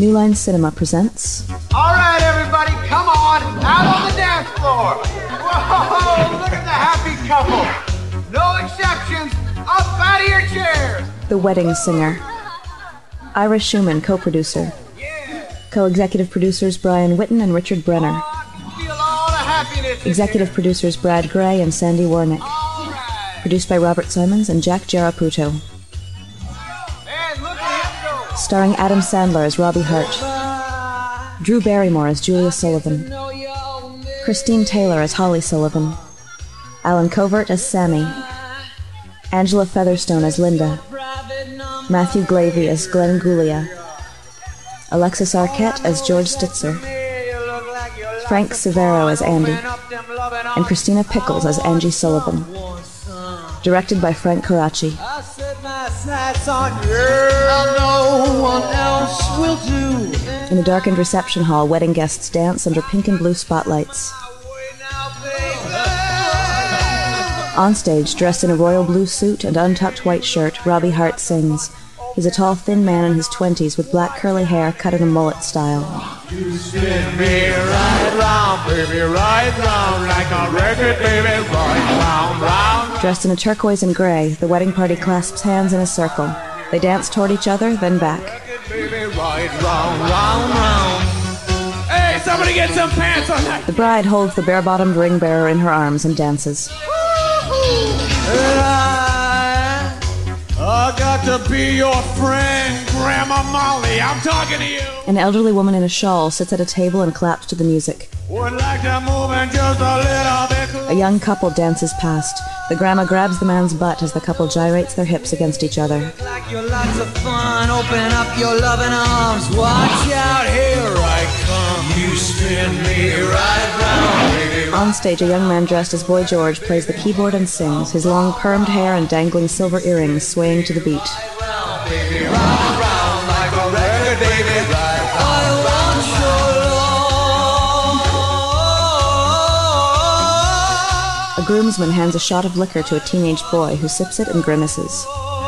New Line Cinema presents... All right, everybody, come on, out on the dance floor. Whoa, look at the happy couple. No exceptions, up out of your chairs. The Wedding Singer. Ira Schumann, co-producer. Co-executive producers Brian Whitten and Richard Brenner. Feel all the happiness. Executive producers Brad Gray and Sandy Warnick. All right. Produced by Robert Simons and Jack Giaraputo. Man, look at him go. Starring Adam Sandler as Robbie Hart. Drew Barrymore as Julia Sullivan. Christine Taylor as Holly Sullivan. Alan Covert as Sammy. Angela Featherstone as Linda. Matthew Glavey as Glenn Gulia. Alexis Arquette as George Stitzer. Frank Severo as Andy. And Christina Pickles as Angie Sullivan. Directed by Frank Coraci. In a darkened reception hall, wedding guests dance under pink and blue spotlights. On stage, dressed in a royal blue suit and untucked white shirt, Robbie Hart sings. He's a tall, thin man in his 20s with black curly hair cut in a mullet style. You spin me right round, baby, right round, like a record, baby, right round, round. Dressed in a turquoise and gray, the wedding party clasps hands in a circle. They dance toward each other, then back. Baby, right round, round, round. Hey, somebody get some pants on that. The bride holds the bare-bottomed ring bearer in her arms and dances. I got to be your friend, Grandma Molly. I'm talking to you. An elderly woman in a shawl sits at a table and claps to the music. Would like to move in just a little bit closer. A young couple dances past. The grandma grabs the man's butt as the couple gyrates their hips against each other. Like you're lots of fun, open up your loving arms. Watch out, here I come. You spin me right round, baby. On stage, a young man dressed as Boy George plays the keyboard and sings, his long permed hair and dangling silver earrings swaying to the beat. Round, baby, round, round, like a record, baby. I want your love. A groomsman hands a shot of liquor to a teenage boy who sips it and grimaces.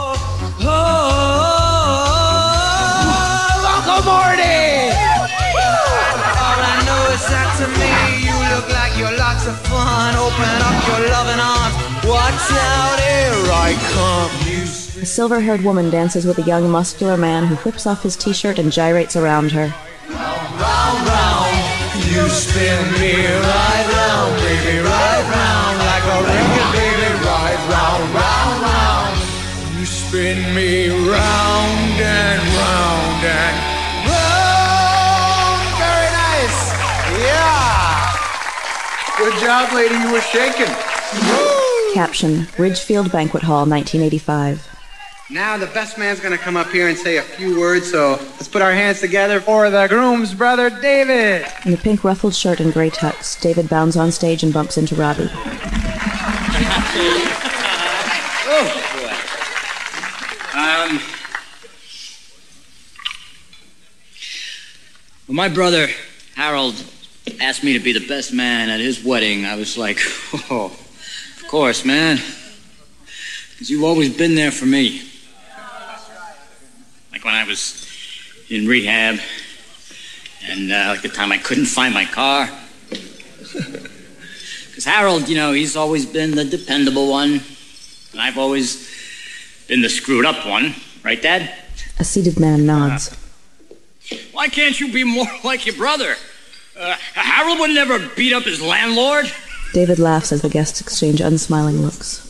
Uncle Morty! All I know is that to me, you look like you're lots of fun. Open up your loving arms. Watch out, here I come. A silver-haired woman dances with a young, muscular man who whips off his t-shirt and gyrates around her. Round, round, you spin me right round, baby, right round, like a record, baby, right round, round, round. You spin me round and round and round. Very nice. Yeah. Good job, lady. You were shaking. Caption, Ridgefield Banquet Hall, 1985. Now the best man's going to come up here and say a few words, so let's put our hands together for the groom's brother, David. In a pink ruffled shirt and gray tux, David bounds on stage and bumps into Robbie. When my brother, Harold, asked me to be the best man at his wedding, I was like, oh, of course, man. Because you've always been there for me. Like when I was in rehab, and like the time I couldn't find my car. Because Harold, you know, he's always been the dependable one, and I've always been the screwed up one. Right, Dad? A seated man nods. Why can't you be more like your brother? Harold would never beat up his landlord. David laughs as the guests exchange unsmiling looks.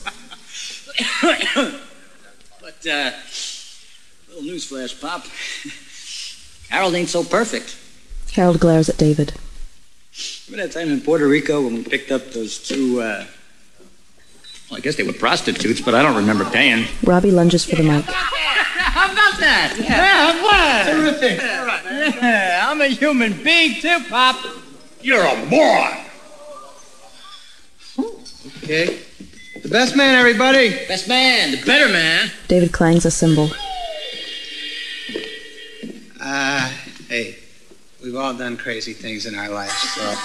But, little newsflash, Pop. Harold ain't so perfect. Harold glares at David. Remember that time in Puerto Rico when we picked up those two, well, I guess they were prostitutes, but I don't remember paying. Robbie lunges for the mic. How about that? Yeah, what? Terrific. Yeah, I'm a human being too, Pop. You're a moron. Okay. The best man, everybody. Best man, the better man. David clangs a cymbal. Hey, we've all done crazy things in our lives, so...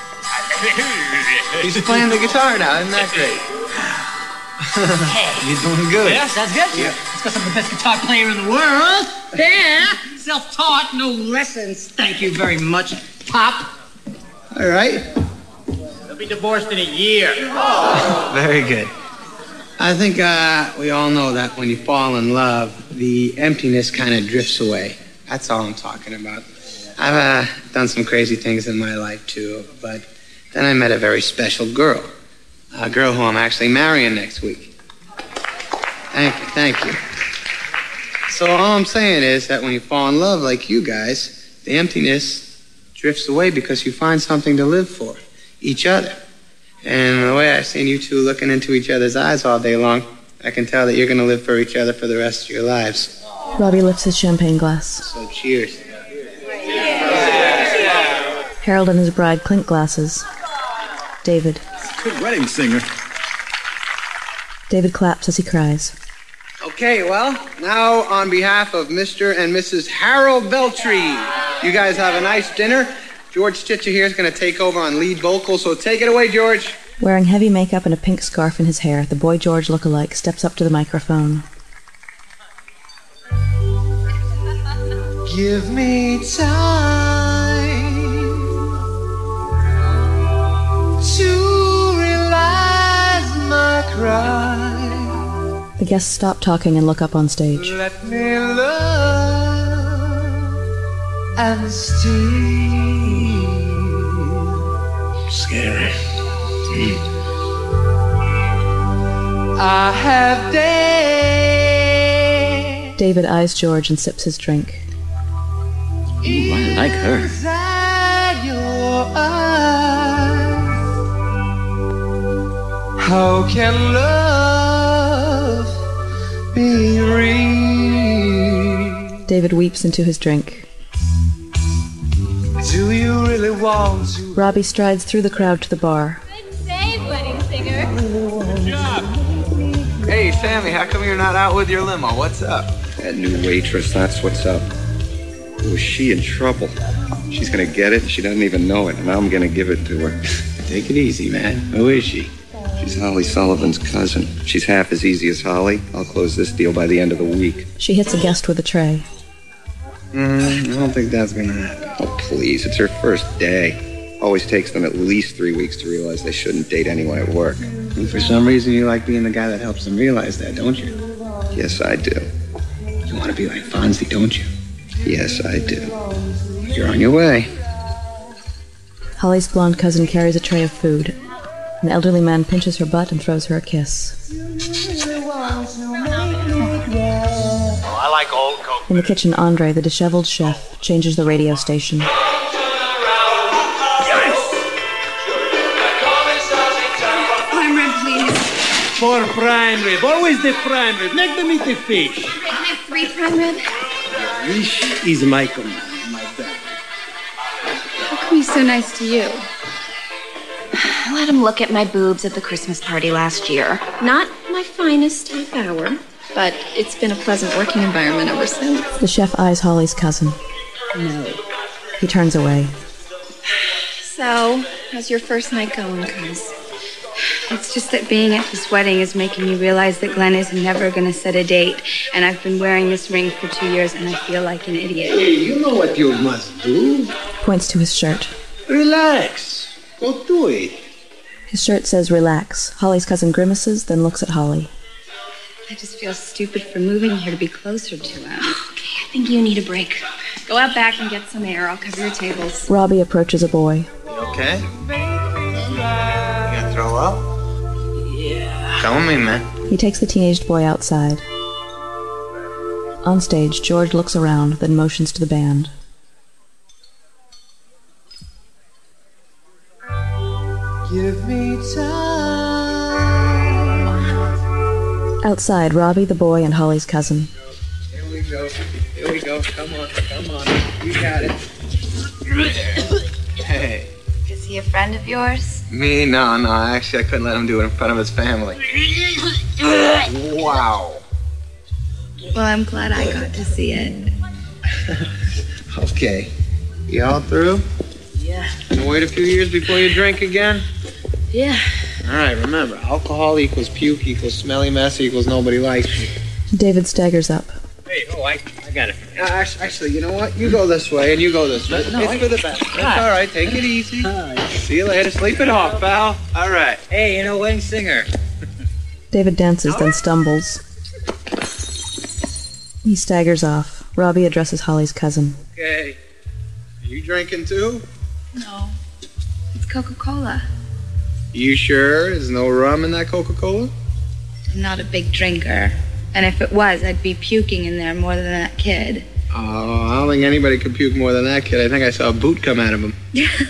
He's playing the guitar now, isn't that great? You're doing good. Yes, that's good. Yeah. because I'm the best guitar player in the world. Yeah. Self-taught, no lessons. Thank you very much, Pop. All right. They'll be divorced in a year. Very good. I think we all know that when you fall in love, the emptiness kind of drifts away. That's all I'm talking about. I've done some crazy things in my life, too, but then I met a very special girl. A girl who I'm actually marrying next week. Thank you. So all I'm saying is that when you fall in love like you guys, the emptiness drifts away because you find something to live for, each other. And the way I've seen you two looking into each other's eyes all day long, I can tell that you're going to live for each other for the rest of your lives. Robbie lifts his champagne glass. So cheers. Harold and his bride clink glasses. David. Good wedding singer. David claps as he cries. Okay, well, now on behalf of Mr. and Mrs. Harold Beltry, you guys have a nice dinner. George Stitcher here is going to take over on lead vocals, so take it away, George. Wearing heavy makeup and a pink scarf in his hair, the Boy George lookalike steps up to the microphone. Give me time to realize my crime. The guests stop talking and look up on stage. Let me love and steal. Scary. I have days. David eyes George and sips his drink. Ooh, I like her. Inside your eyes. How can love be real? David weeps into his drink. Do you really want to? Robbie strides through the crowd to the bar. Good save, wedding singer. Hey, Sammy, how come you're not out with your limo? What's up? That new waitress, that's what's up. Oh, is she in trouble? She's gonna get it, she doesn't even know it, and I'm gonna give it to her. Take it easy, man. Who is she? She's Holly Sullivan's cousin. She's half as easy as Holly. I'll close this deal by the end of the week. She hits a guest with a tray. I don't think that's gonna happen. Oh, please, it's her first day. Always takes them at least 3 weeks to realize they shouldn't date anyone at work. And for some reason, you like being the guy that helps them realize that, don't you? Yes, I do. You want to be like Fonzie, don't you? Yes, I do. You're on your way. Holly's blonde cousin carries a tray of food. An elderly man pinches her butt and throws her a kiss. I like old Coke. In the kitchen, Andre, the disheveled chef, changes the radio station. Prime rib, please. For prime rib. Always the prime rib. Make them eat the fish. Can I have 3 prime rib? Fish is my command, my bad. How come he's so nice to you? I let him look at my boobs at the Christmas party last year. Not my finest half hour, but it's been a pleasant working environment ever since. The chef eyes Holly's cousin. No. He turns away. So, how's your first night going, cuz? It's just that being at this wedding is making me realize that Glenn is never going to set a date. And I've been wearing this ring for 2 years and I feel like an idiot. Hey, you know what you must do? Points to his shirt. Relax. Go do it. His shirt says relax. Holly's cousin grimaces, then looks at Holly. I just feel stupid for moving here to be closer to him. Okay, I think you need a break. Go out back and get some air. I'll cover your tables. Robbie approaches a boy. You okay? You gonna throw up? Yeah. Come with me, man. He takes the teenaged boy outside. On stage, George looks around, then motions to the band. Give me time. Outside, Robbie, the boy, and Holly's cousin. Here we go. Here we go. Come on. Come on. You got it. Hey. Is he a friend of yours? Me? No. Actually, I couldn't let him do it in front of his family. Wow. Well, I'm glad I got to see it. Okay. You all through? Yeah. Gonna wait a few years before you drink again? Yeah. All right, remember, alcohol equals puke equals smelly mess equals nobody likes you. David staggers up. Hey, I got it. Actually, you know what? You go this way and you go this way. No, it's for the best. That's all right. Take it easy. See you later. Sleep it off, pal. All right. Hey, wedding singer. David dances, then stumbles. He staggers off. Robbie addresses Holly's cousin. Okay. Are you drinking too? No. It's Coca-Cola. You sure? There's no rum in that Coca-Cola? I'm not a big drinker. And if it was, I'd be puking in there more than that kid. Oh, I don't think anybody could puke more than that kid. I think I saw a boot come out of him.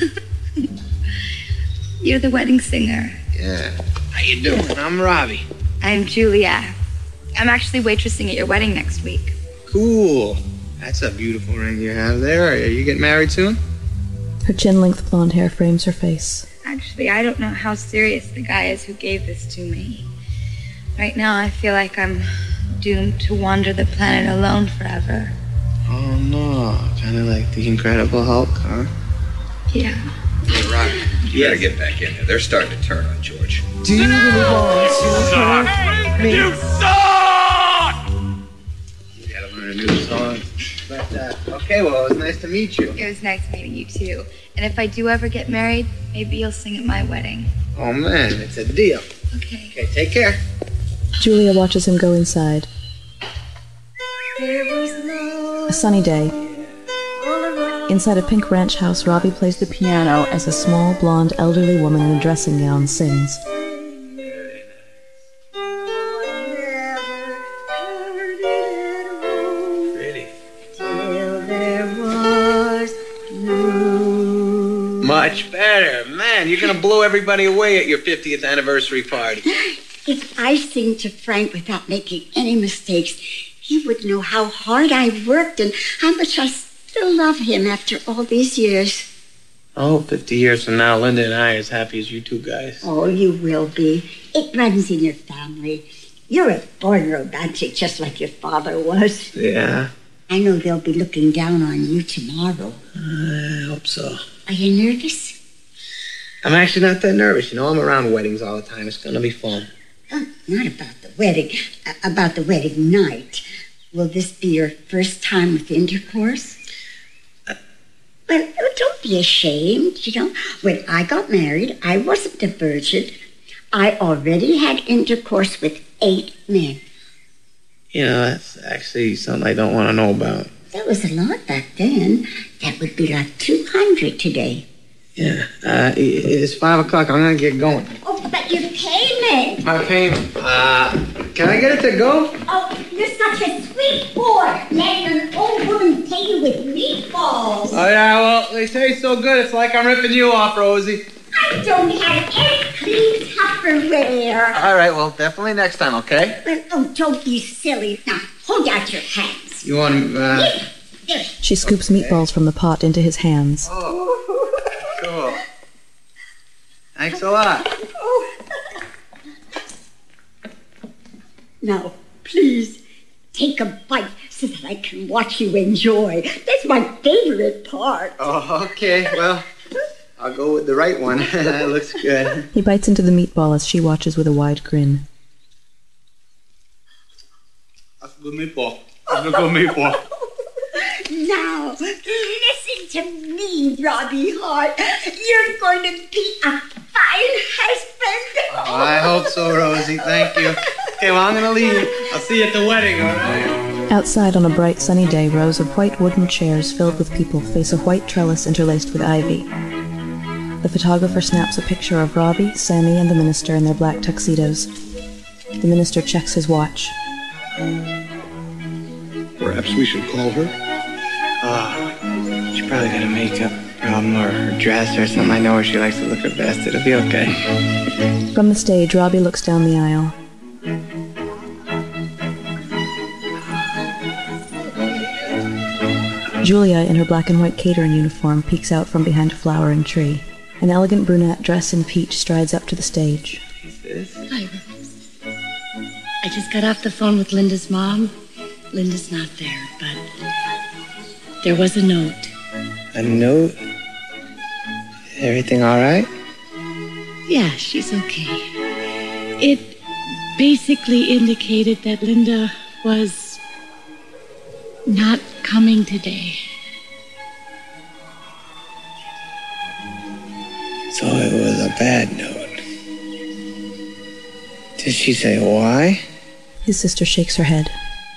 You're the wedding singer. Yeah. How you doing? I'm Robbie. I'm Julia. I'm actually waitressing at your wedding next week. Cool. That's a beautiful ring you have there. Are you getting married soon? Her chin-length blonde hair frames her face. Actually, I don't know how serious the guy is who gave this to me. Right now, I feel like I'm doomed to wander the planet alone forever. Oh, no. Kind of like the Incredible Hulk, huh? Yeah. Hey, Robbie, you gotta get back in there. They're starting to turn on George. Do you really want to hurt me? You suck! You gotta learn a new song. But, okay, well, it was nice to meet you. It was nice meeting you, too. And if I do ever get married, maybe you'll sing at my wedding. Oh, man, it's a deal. Okay. Okay, take care. Julia watches him go inside. A sunny day. Inside a pink ranch house, Robbie plays the piano as a small, blonde, elderly woman in a dressing gown sings. Pretty. Much better. Man, you're gonna blow everybody away at your 50th anniversary party. If I sing to Frank without making any mistakes, he would know how hard I worked and how much I still love him after all these years. Oh, 50 years from now, Linda and I are as happy as you two guys. Oh, you will be. It runs in your family. You're a born romantic, just like your father was. Yeah, I know they'll be looking down on you tomorrow. I hope so. Are you nervous? I'm actually not that nervous. You know, I'm around weddings all the time. It's gonna be fun. Not about the wedding, about the wedding night. Will this be your first time with intercourse? Well, don't be ashamed, you know. When I got married, I wasn't a virgin. I already had intercourse with 8 men. You know, that's actually something I don't want to know about. That was a lot back then. That would be like 200 today. Yeah, it's 5 o'clock. I'm gonna get going. Oh, but your payment. My payment. Can I get it to go? Oh, you're such a sweet boy. Letting an old woman pay you with meatballs. Oh, yeah, well, they taste so good. It's like I'm ripping you off, Rosie. I don't have any clean Tupperware. All right, well, definitely next time, okay? Well, oh, don't be silly. Now, hold out your hands. You want There. She scoops meatballs from the pot into his hands. Oh, cool. Thanks a lot. Now, please, take a bite so that I can watch you enjoy. That's my favorite part. Oh, okay. Well, I'll go with the right one. That looks good. He bites into the meatball as she watches with a wide grin. That's a good meatball. That's a good meatball. Now, listen to me, Robbie Hart. You're going to be a fine husband. Oh, I hope so, Rosie. Thank you. Okay, well, I'm going to leave. I'll see you at the wedding, all right? Outside on a bright sunny day, rows of white wooden chairs filled with people face a white trellis interlaced with ivy. The photographer snaps a picture of Robbie, Sammy, and the minister in their black tuxedos. The minister checks his watch. Perhaps we should call her? She probably got a makeup problem or her dress or something. I know her. She likes to look her best. It'll be okay. From the stage, Robbie looks down the aisle. Julia, in her black and white catering uniform, peeks out from behind a flowering tree. An elegant brunette dressed in peach strides up to the stage. Hi, Rose. I just got off the phone with Linda's mom. Linda's not there, but there was a note. A note? Everything all right? Yeah, she's okay. It basically indicated that Linda was not coming today. So it was a bad note. Did she say why? His sister shakes her head.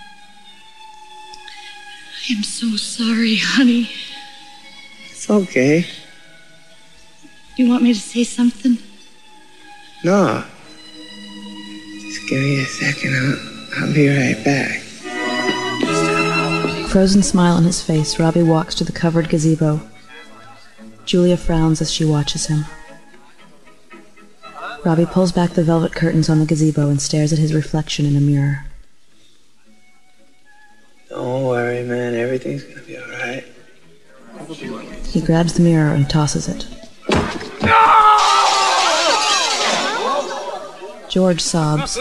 I am so sorry, honey. It's okay. You want me to say something? No. Just give me a second. I'll be right back. Frozen smile on his face, Robbie walks to the covered gazebo. Julia frowns as she watches him. Robbie pulls back the velvet curtains on the gazebo and stares at his reflection in a mirror. Don't worry, man. Everything's gonna be alright. He grabs the mirror and tosses it. George sobs.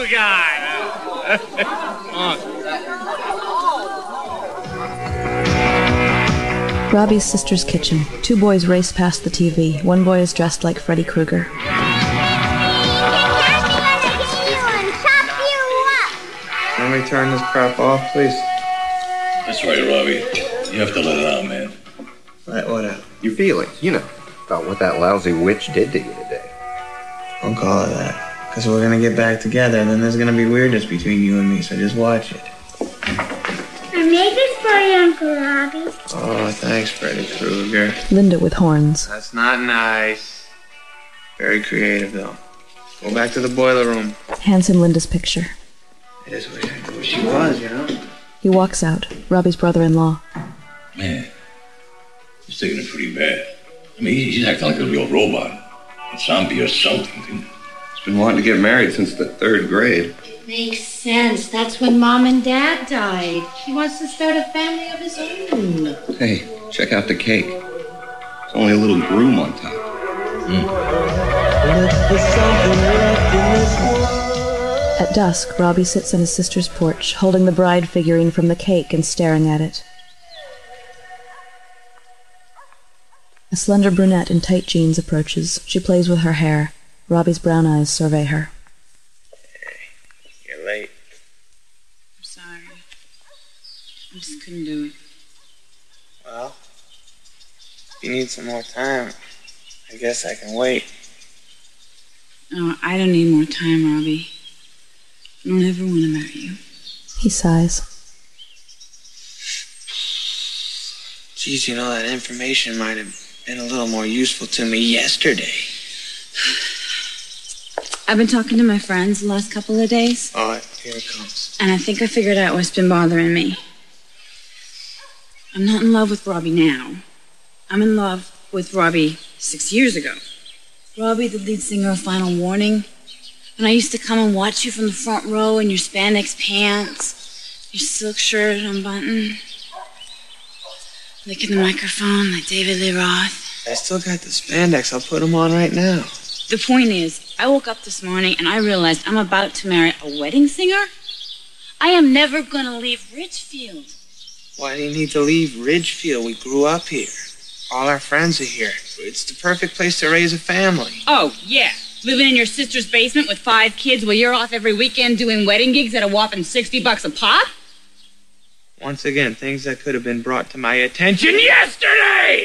Robbie's sister's kitchen. Two boys race past the TV. One boy is dressed like Freddy Krueger. Can we turn this crap off, please? That's right, Robbie. You have to let it out, man. Right, what up? Your feelings, about what that lousy witch did to you today. Don't call it that. Because we're gonna get back together, and then there's gonna be weirdness between you and me, so just watch it. I made this for you, Uncle Robbie. Oh, thanks, Freddy Krueger. Linda with horns. That's not nice. Very creative, though. Go back to the boiler room. Hands him Linda's picture. I just wish I knew who she was, He walks out. Robbie's brother-in-law. Man, he's taking it pretty bad. I mean, he's acting like a real robot. A zombie or something. He's been wanting to get married since the 3rd grade. Makes sense. That's when Mom and Dad died. He wants to start a family of his own. Hey, check out the cake. There's only a little groom on top. At dusk, Robbie sits on his sister's porch, holding the bride figurine from the cake and staring at it. A slender brunette in tight jeans approaches. She plays with her hair. Robbie's brown eyes survey her. You're late. I'm sorry. I just couldn't do it. Well, if you need some more time, I guess I can wait. No, I don't need more time, Robbie. I don't ever want to marry you. He sighs. Geez, that information might have been a little more useful to me yesterday. I've been talking to my friends the last couple of days. Oh, here it comes. And I think I figured out what's been bothering me. I'm not in love with Robbie now. I'm in love with Robbie 6 years ago. Robbie, the lead singer of Final Warning. And I used to come and watch you from the front row in your spandex pants, your silk shirt unbuttoned, licking the microphone like David Lee Roth. I still got the spandex. I'll put them on right now. The point is, I woke up this morning and I realized I'm about to marry a wedding singer. I am never going to leave Ridgefield. Why do you need to leave Ridgefield? We grew up here. All our friends are here. It's the perfect place to raise a family. Oh, yeah. Living in your sister's basement with 5 kids while you're off every weekend doing wedding gigs at a whopping $60 a pop? Once again, things that could have been brought to my attention yesterday!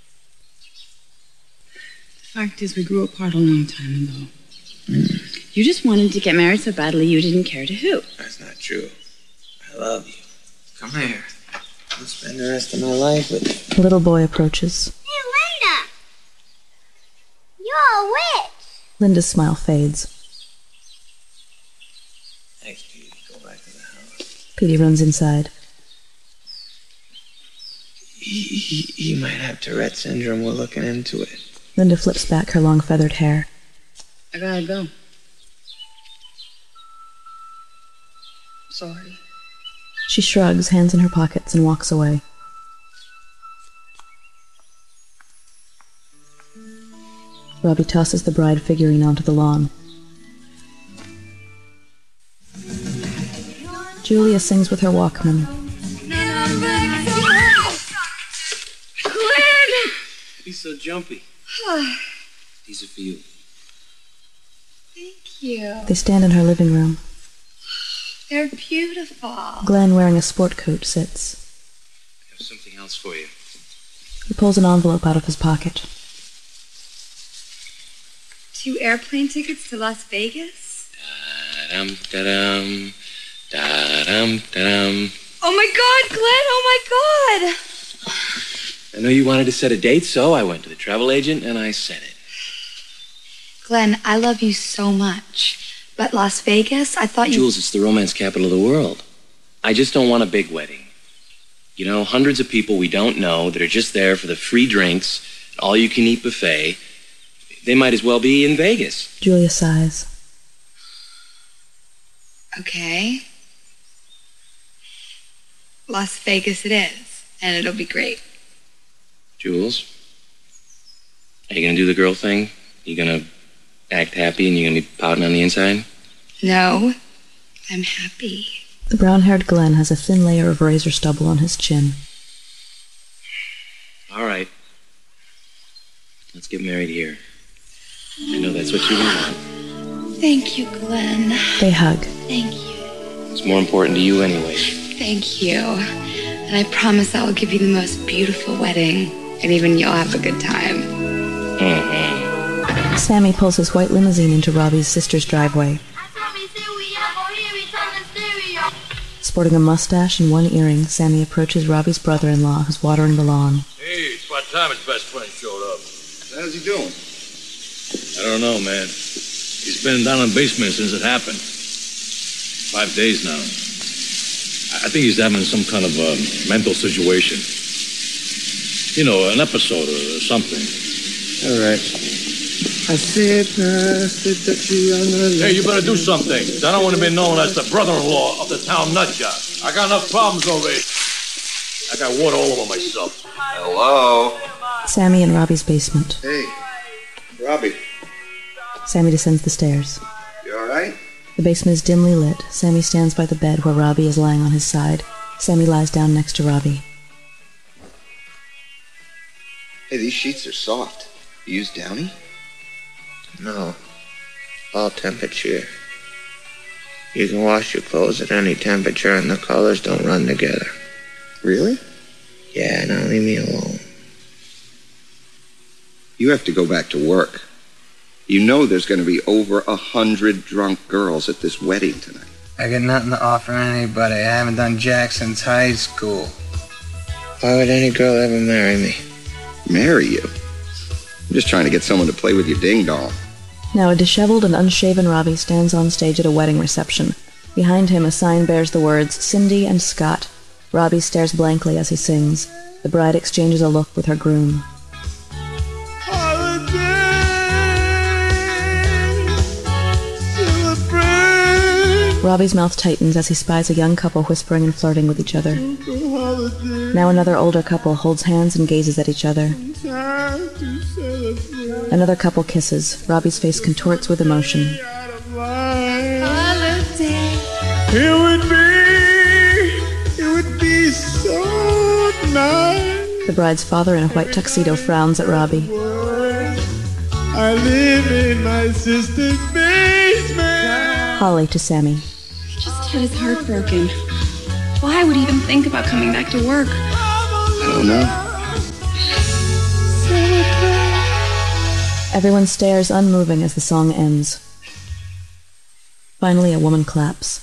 The fact is, we grew apart a long time ago. You just wanted to get married so badly you didn't care to who. That's not true. I love you. Come here. I'll spend the rest of my life with you. A little boy approaches. Hey, Linda! You're a witch! Linda's smile fades. Thanks, Petey. Go back to the house. Petey runs inside. He might have Tourette syndrome. We're looking into it. Linda flips back her long feathered hair. I gotta go. Sorry. She shrugs, hands in her pockets, and walks away. Robbie tosses the bride figurine onto the lawn. Julia sings with her Walkman. Glenn! He's so jumpy. These are for you. Thank you. They stand in her living room. They're beautiful. Glenn, wearing a sport coat, sits. I have something else for you. He pulls an envelope out of his pocket. 2 airplane tickets to Las Vegas? Da-dum, da-dum, da-dum, da-dum. Oh my God, Glenn! Oh my God! I know you wanted to set a date, so I went to the travel agent and I set it. Glenn, I love you so much. But Las Vegas, I thought you... Jules, it's the romance capital of the world. I just don't want a big wedding. You know, hundreds of people we don't know that are just there for the free drinks, all-you-can-eat buffet. They might as well be in Vegas. Julia sighs. Okay. Las Vegas it is, and it'll be great. Jules, are you gonna do the girl thing? You gonna act happy and you're gonna be pouting on the inside? No, I'm happy. The brown-haired Glenn has a thin layer of razor stubble on his chin. All right. Let's get married here. I know that's what you want. Thank you, Glenn. They hug. Thank you. It's more important to you anyway. Thank you. And I promise I will give you the most beautiful wedding, and even you'll have a good time. Mm-hmm. Sammy pulls his white limousine into Robbie's sister's driveway. Sporting a mustache and one earring, Sammy approaches Robbie's brother-in-law, who's watering the lawn. Hey, it's about time his best friend showed up. How's he doing? I don't know, man. He's been down in the basement since it happened. 5 days now. I think he's having some kind of a mental situation. You know, an episode or something. All right. I said that you on the... Hey, you better do something. I don't want to be known as the brother-in-law of the town nutjob. I got enough problems already. I got water all over myself. Hello? Sammy in Robbie's basement. Hey, Robbie. Sammy descends the stairs. You all right? The basement is dimly lit. Sammy stands by the bed where Robbie is lying on his side. Sammy lies down next to Robbie. Hey, these sheets are soft. You use Downy? No. All temperature. You can wash your clothes at any temperature and the colors don't run together. Really? Yeah, now leave me alone. You have to go back to work. You know there's going to be over 100 drunk girls at this wedding tonight. I got nothing to offer anybody. I haven't done jack since high school. Why would any girl ever marry me? Marry you? I'm just trying to get someone to play with your ding-dong. Now a disheveled and unshaven Robbie stands on stage at a wedding reception. Behind him a sign bears the words, Cindy and Scott. Robbie stares blankly as he sings. The bride exchanges a look with her groom. Robbie's mouth tightens as he spies a young couple whispering and flirting with each other. Now another older couple holds hands and gazes at each other. Another couple kisses. Robbie's face contorts with emotion. It would be so nice. The bride's father in a white tuxedo frowns at Robbie. I live in my sister's basement. Holly to Sammy. He just had his heart broken. Why would he even think about coming back to work? I don't know. Everyone stares unmoving as the song ends. Finally, a woman claps.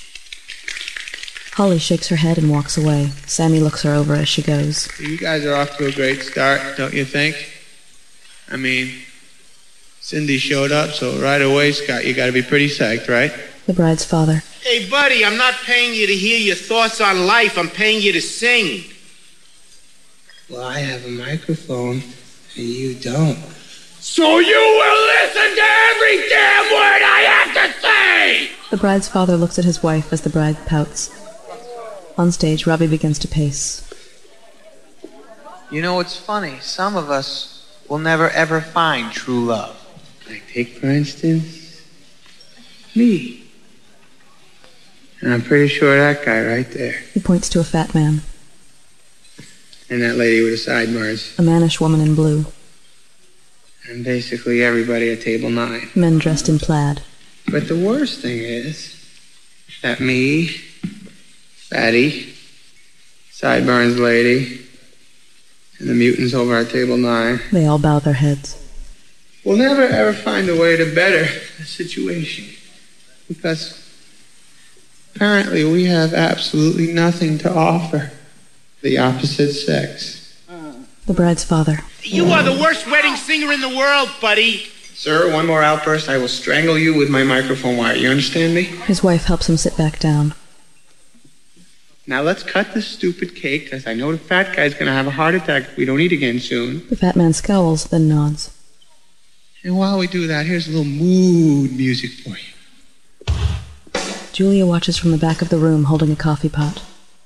Holly shakes her head and walks away. Sammy looks her over as she goes. You guys are off to a great start, don't you think? I mean, Cindy showed up, so right away, Scott, you gotta be pretty psyched, right? The bride's father. Hey, buddy, I'm not paying you to hear your thoughts on life. I'm paying you to sing. Well, I have a microphone, and you don't. So you will listen to every damn word I have to say! The bride's father looks at his wife as the bride pouts. On stage, Robbie begins to pace. You know, it's funny. Some of us will never, ever find true love. Like, take, for instance, me. And I'm pretty sure that guy right there. He points to a fat man. And that lady with the sidebars. A mannish woman in blue. And basically everybody at table 9. Men dressed in plaid. But the worst thing is, that me, Fatty, Sideburns Lady, and the mutants over at Table 9. They all bow their heads. We'll never ever find a way to better the situation. Because apparently we have absolutely nothing to offer the opposite sex. The bride's father. You are the worst wedding singer in the world, buddy. Sir, one more outburst, I will strangle you with my microphone wire. You understand me? His wife helps him sit back down. Now let's cut this stupid cake, because I know the fat guy's going to have a heart attack if we don't eat again soon. The fat man scowls, then nods. And while we do that, here's a little mood music for you. Julia watches from the back of the room, holding a coffee pot.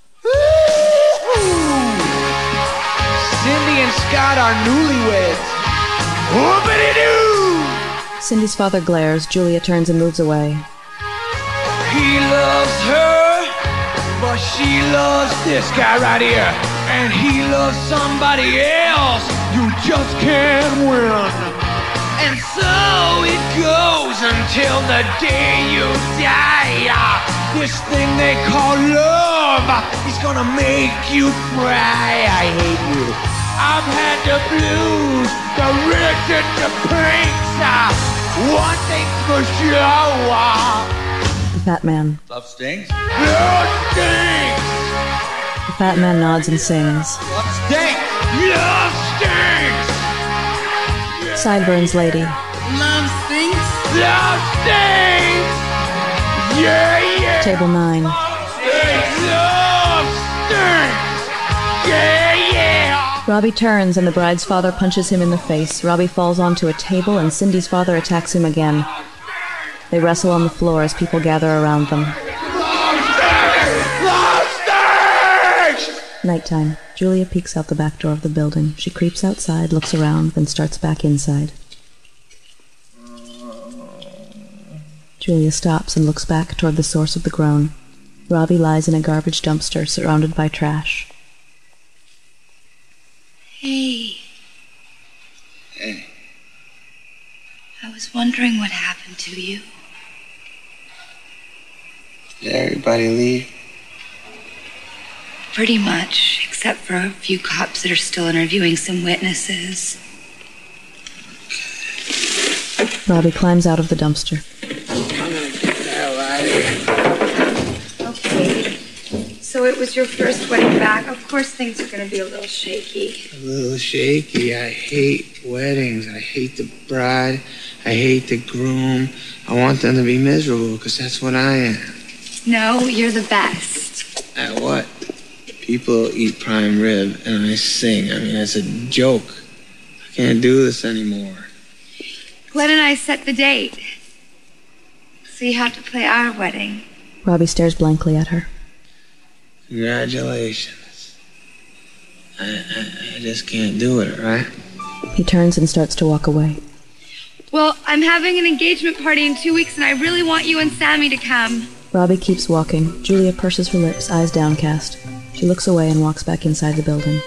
Cindy and Scott are newlyweds. Whoopity-doo! Cindy's father glares. Julia turns and moves away. He loves her, but she loves this guy right here. And he loves somebody else. You just can't win. And so it goes until the day you die. This thing they call love is gonna make you cry. I hate you. I've had the blues, the rich and the pinks. One thing's for sure. The fat man. Love stinks. Love stinks. The fat man nods and sings. Love stinks. Love stinks. Sideburns Lady. Love stinks. Love stinks. Yeah, yeah. Table 9. Love stinks. Yeah, yeah. Robbie turns and the bride's father punches him in the face. Robbie falls onto a table and Cindy's father attacks him again. They wrestle on the floor as people gather around them. Nighttime. Julia peeks out the back door of the building. She creeps outside, looks around, then starts back inside. Julia stops and looks back toward the source of the groan. Robbie lies in a garbage dumpster surrounded by trash. Hey. Hey. I was wondering what happened to you. Did everybody leave? Pretty much, except for a few cops that are still interviewing some witnesses. Robbie climbs out of the dumpster. Okay. So it was your first wedding back. Of course things are going to be a little shaky. A little shaky. I hate weddings. I hate the bride. I hate the groom. I want them to be miserable because that's what I am. No, you're the best. At what? People eat prime rib and I sing. I mean, it's a joke. I can't do this anymore. Glenn and I set the date. So you have to play our wedding. Robbie stares blankly at her. Congratulations. I just can't do it, right? He turns and starts to walk away. Well, I'm having an engagement party in 2 weeks and I really want you and Sammy to come. Robbie keeps walking. Julia purses her lips, eyes downcast. She looks away and walks back inside the building.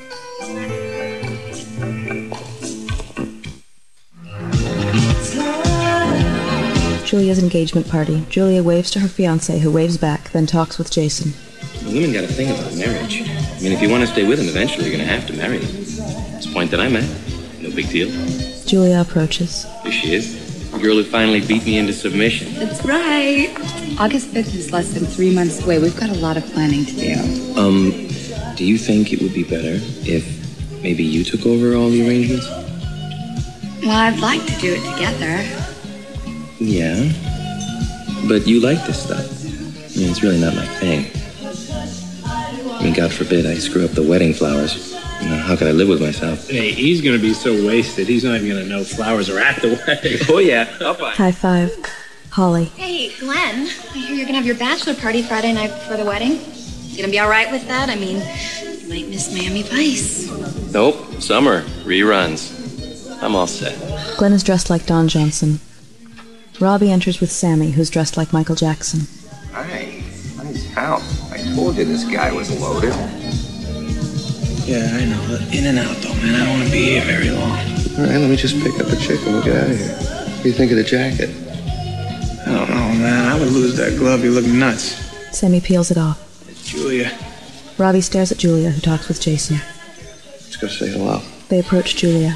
Julia's engagement party. Julia waves to her fiancé, who waves back, then talks with Jason. The women got a thing about marriage. I mean, if you want to stay with them, eventually you're going to have to marry them. It's the point that I'm at. No big deal. Julia approaches. Here she is. The girl who finally beat me into submission. That's right. August 5th is less than 3 months away. We've got a lot of planning to do. Do you think it would be better if maybe you took over all the arrangements? Well, I'd like to do it together. Yeah. But you like this stuff. I mean, it's really not my thing. I mean, God forbid I screw up the wedding flowers. You know, how could I live with myself? Hey, he's gonna be so wasted, he's not even gonna know flowers are at the wedding. Oh, yeah. I'll buy. High five. Holly. Hey, Glenn, I hear you're gonna have your bachelor party Friday night before the wedding. You gonna be all right with that? I mean, you might miss Miami Vice. Nope. Summer. Reruns. I'm all set. Glenn is dressed like Don Johnson. Robbie enters with Sammy, who's dressed like Michael Jackson. Hi. Nice house. I told you this guy was loaded. Yeah, I know. In and out, though, man. I don't want to be here very long. All right, let me just pick up a chick and we'll get out of here. What do you think of the jacket? I don't know, man. I would lose that glove. You look nuts. Sammy peels it off. It's Julia. Robbie stares at Julia, who talks with Jason. Let's go say hello. They approach Julia.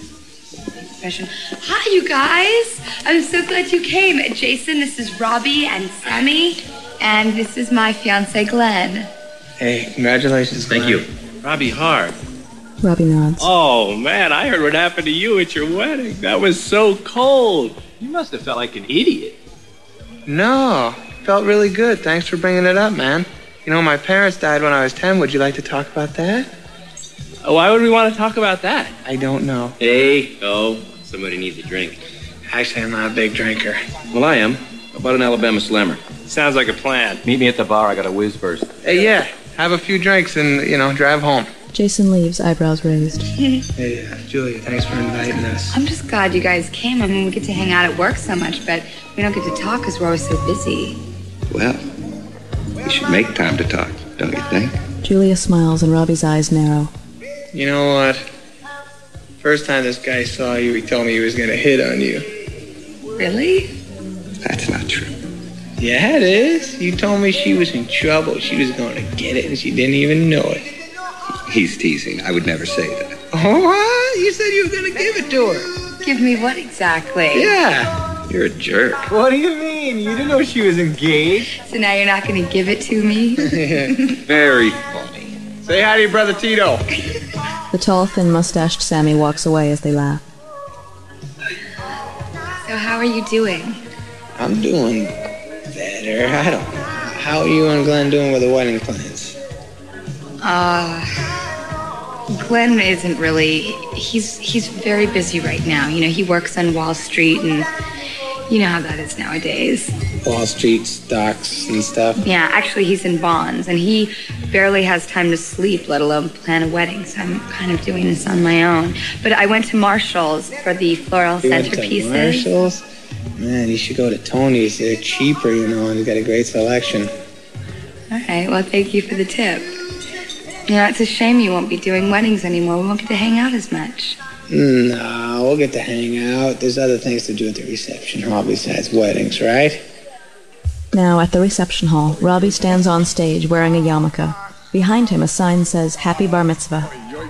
Hi, you guys. I'm so glad you came. Jason, this is Robbie and Sammy. And this is my fiancé, Glenn. Hey, congratulations, Glenn. Thank you. Robbie Hart. Robbie nods. Oh, man, I heard what happened to you at your wedding. That was so cold. You must have felt like an idiot. No, felt really good. Thanks for bringing it up, man. You know, my parents died when I was 10. Would you like to talk about that? Why would we want to talk about that? I don't know. Hey, somebody needs a drink. Actually, I'm not a big drinker. Well, I am. How about an Alabama Slammer? Sounds like a plan. Meet me at the bar. I got a whiz burst. Hey, yeah. Have a few drinks and, drive home. Jason leaves, eyebrows raised. Hey, Julia, thanks for inviting us. I'm just glad you guys came. I mean, we get to hang out at work so much, but we don't get to talk because we're always so busy. Well, we should make time to talk, don't you think? Julia smiles and Robbie's eyes narrow. You know what? First time this guy saw you, he told me he was going to hit on you. Really? That's not true. Yeah, it is. You told me she was in trouble. She was going to get it, and she didn't even know it. He's teasing. I would never say that. Oh, what? You said you were going to give it to her. Give me what exactly? Yeah. You're a jerk. What do you mean? You didn't know she was engaged? So now you're not going to give it to me? Very funny. Say hi to your brother Tito. The tall, thin, mustached Sammy walks away as they laugh. So how are you doing? I'm doing better. I don't know. How are you and Glenn doing with the wedding plans? Glenn isn't really. He's very busy right now. He works on Wall Street, and you know how that is nowadays. Wall Street stocks and stuff? Yeah, actually, he's in bonds, and he barely has time to sleep, let alone plan a wedding, so I'm kind of doing this on my own. But I went to Marshall's for the floral centerpieces. Marshall's? Man, you should go to Tony's. They're cheaper, and you got a great selection. All right, well, thank you for the tip. It's a shame you won't be doing weddings anymore. We won't get to hang out as much. No, we'll get to hang out. There's other things to do at the reception hall besides weddings, right? Now, at the reception hall, Robbie stands on stage wearing a yarmulke. Behind him, a sign says, Happy Bar Mitzvah.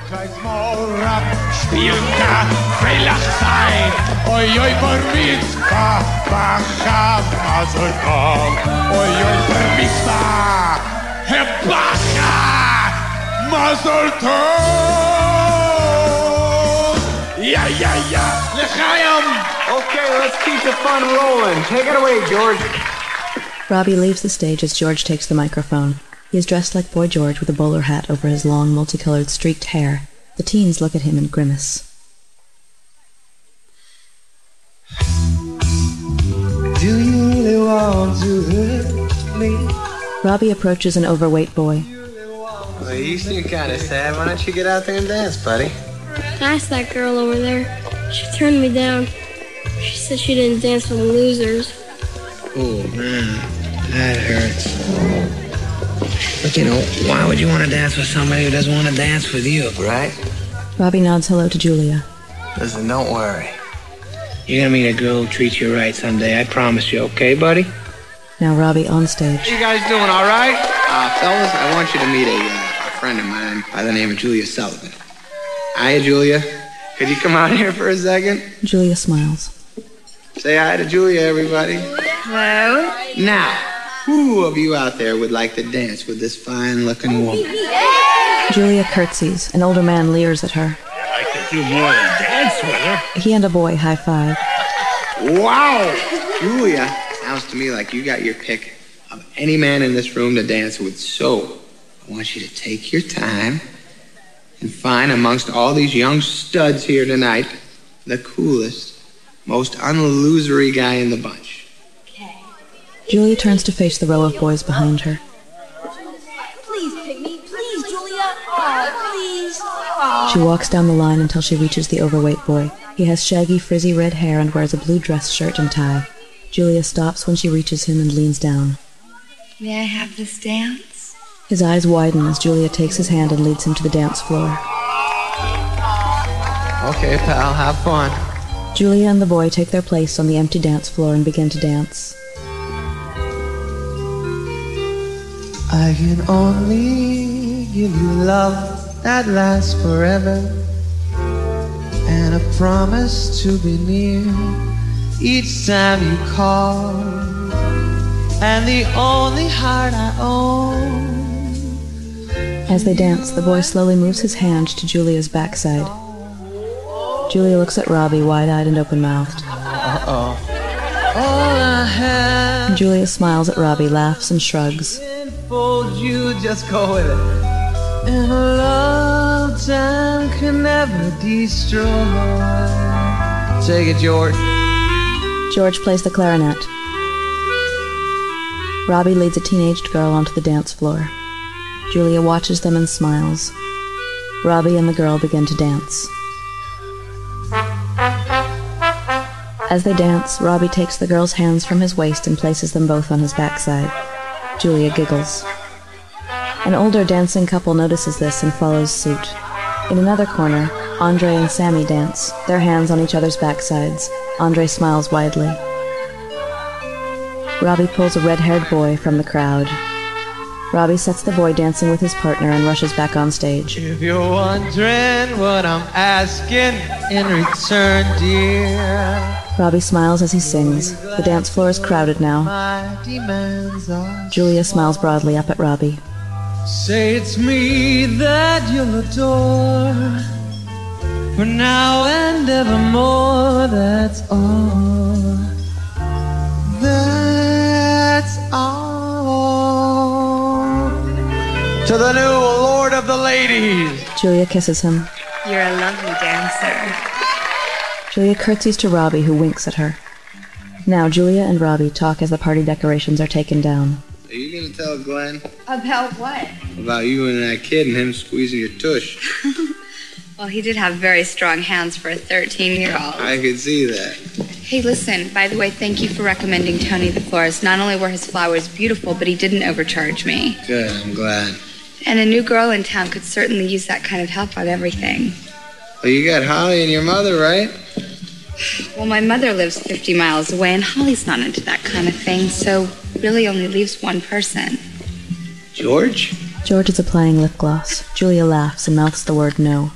Yeah. L'chaim. Okay, let's keep the fun rolling. Take it away, George. Robbie leaves the stage as George takes the microphone. He is dressed like Boy George with a bowler hat over his long, multicolored, streaked hair. The teens look at him and grimace. Do you really want to hurt me? Robbie approaches an overweight boy. Well, you seem kind of sad. Why don't you get out there and dance, buddy? I asked that girl over there. She turned me down. She said she didn't dance with losers. Oh, man. That hurts. But, why would you want to dance with somebody who doesn't want to dance with you, right? Robbie nods hello to Julia. Listen, don't worry. You're going to meet a girl who treats you right someday. I promise you, okay, buddy? Now Robbie on stage. How you guys doing, all right? Fellas, I want you to meet a friend of mine by the name of Julia Sullivan. Hiya, Julia. Could you come out here for a second? Julia smiles. Say hi to Julia, everybody. Hello? Now, who of you out there would like to dance with this fine-looking woman? Julia curtsies. An older man leers at her. I could do more than dance with her. He and a boy high-five. Wow! Julia, sounds to me like you got your pick of any man in this room to dance with. So, I want you to take your time and find amongst all these young studs here tonight the coolest, most unlosery guy in the bunch. Julia turns to face the row of boys behind her. Please pick me. Please, Julia. Oh, please. She walks down the line until she reaches the overweight boy. He has shaggy, frizzy red hair and wears a blue dress shirt and tie. Julia stops when she reaches him and leans down. May I have this dance? His eyes widen as Julia takes his hand and leads him to the dance floor. Okay, pal, have fun. Julia and the boy take their place on the empty dance floor and begin to dance. I can only give you love that lasts forever, and a promise to be near each time you call, and the only heart I own. As they dance, the boy slowly moves his hand to Julia's backside. Julia looks at Robbie, wide-eyed and open-mouthed. All I have Julia smiles at Robbie, laughs and shrugs. for you, just go with it. And a love time can never destroy. Take it, George. George plays the clarinet. Robbie leads a teenaged girl onto the dance floor. Julia watches them and smiles. Robbie and the girl begin to dance. As they dance, Robbie takes the girl's hands from his waist and places them both on his backside. Julia giggles. An older dancing couple notices this and follows suit. In another corner, Andre and Sammy dance, their hands on each other's backsides. Andre smiles widely. Robbie pulls a red-haired boy from the crowd. Robbie sets the boy dancing with his partner and rushes back on stage. If you're wondering what I'm asking in return, dear, Robbie smiles as he sings. The dance floor is crowded now. my demands are. Julia smiles broadly up at Robbie. Say it's me that you'll adore, for now and evermore, that's all. That's all. To the new Lord of the Ladies. Julia kisses him. You're a lovely dancer. Julia curtsies to Robbie, who winks at her. Now Julia and Robbie talk as the party decorations are taken down. Are you gonna tell Glenn About what? about you and that kid and him squeezing your tush? Well, he did have very strong hands for a 13-year-old. I could see that. Hey, listen, by the way, thank you for recommending Tony the florist. Not only were his flowers beautiful, but he didn't overcharge me. Good, I'm glad. And a new girl in town could certainly use that kind of help on everything. Well, you got Holly and your mother, right? Well, my mother lives 50 miles away, and Holly's not into that kind of thing, so really only leaves one person. George? George is applying lip gloss. Julia laughs and mouths the word no.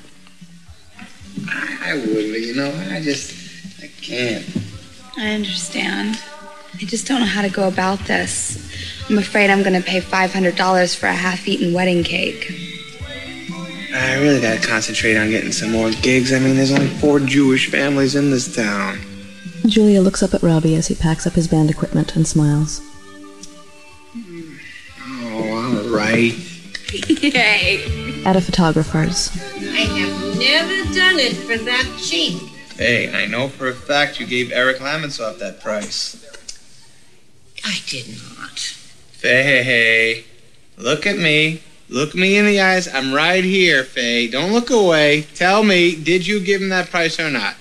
I would, but you know, I can't. I understand. I just don't know how to go about this. I'm afraid I'm going to pay $500 for a half-eaten wedding cake. I really gotta concentrate on getting some more gigs. I mean, there's only 4 Jewish families in this town. Julia looks up at Robbie as he packs up his band equipment and smiles. Oh, all right. Yay. At a photographer's. I have never done it for that cheap. Hey, I know for a fact you gave Eric Lamonsoff that price. I did not. Faye, look at me. Look me in the eyes. I'm right here, Faye. Don't look away. Tell me, did you give him that price or not?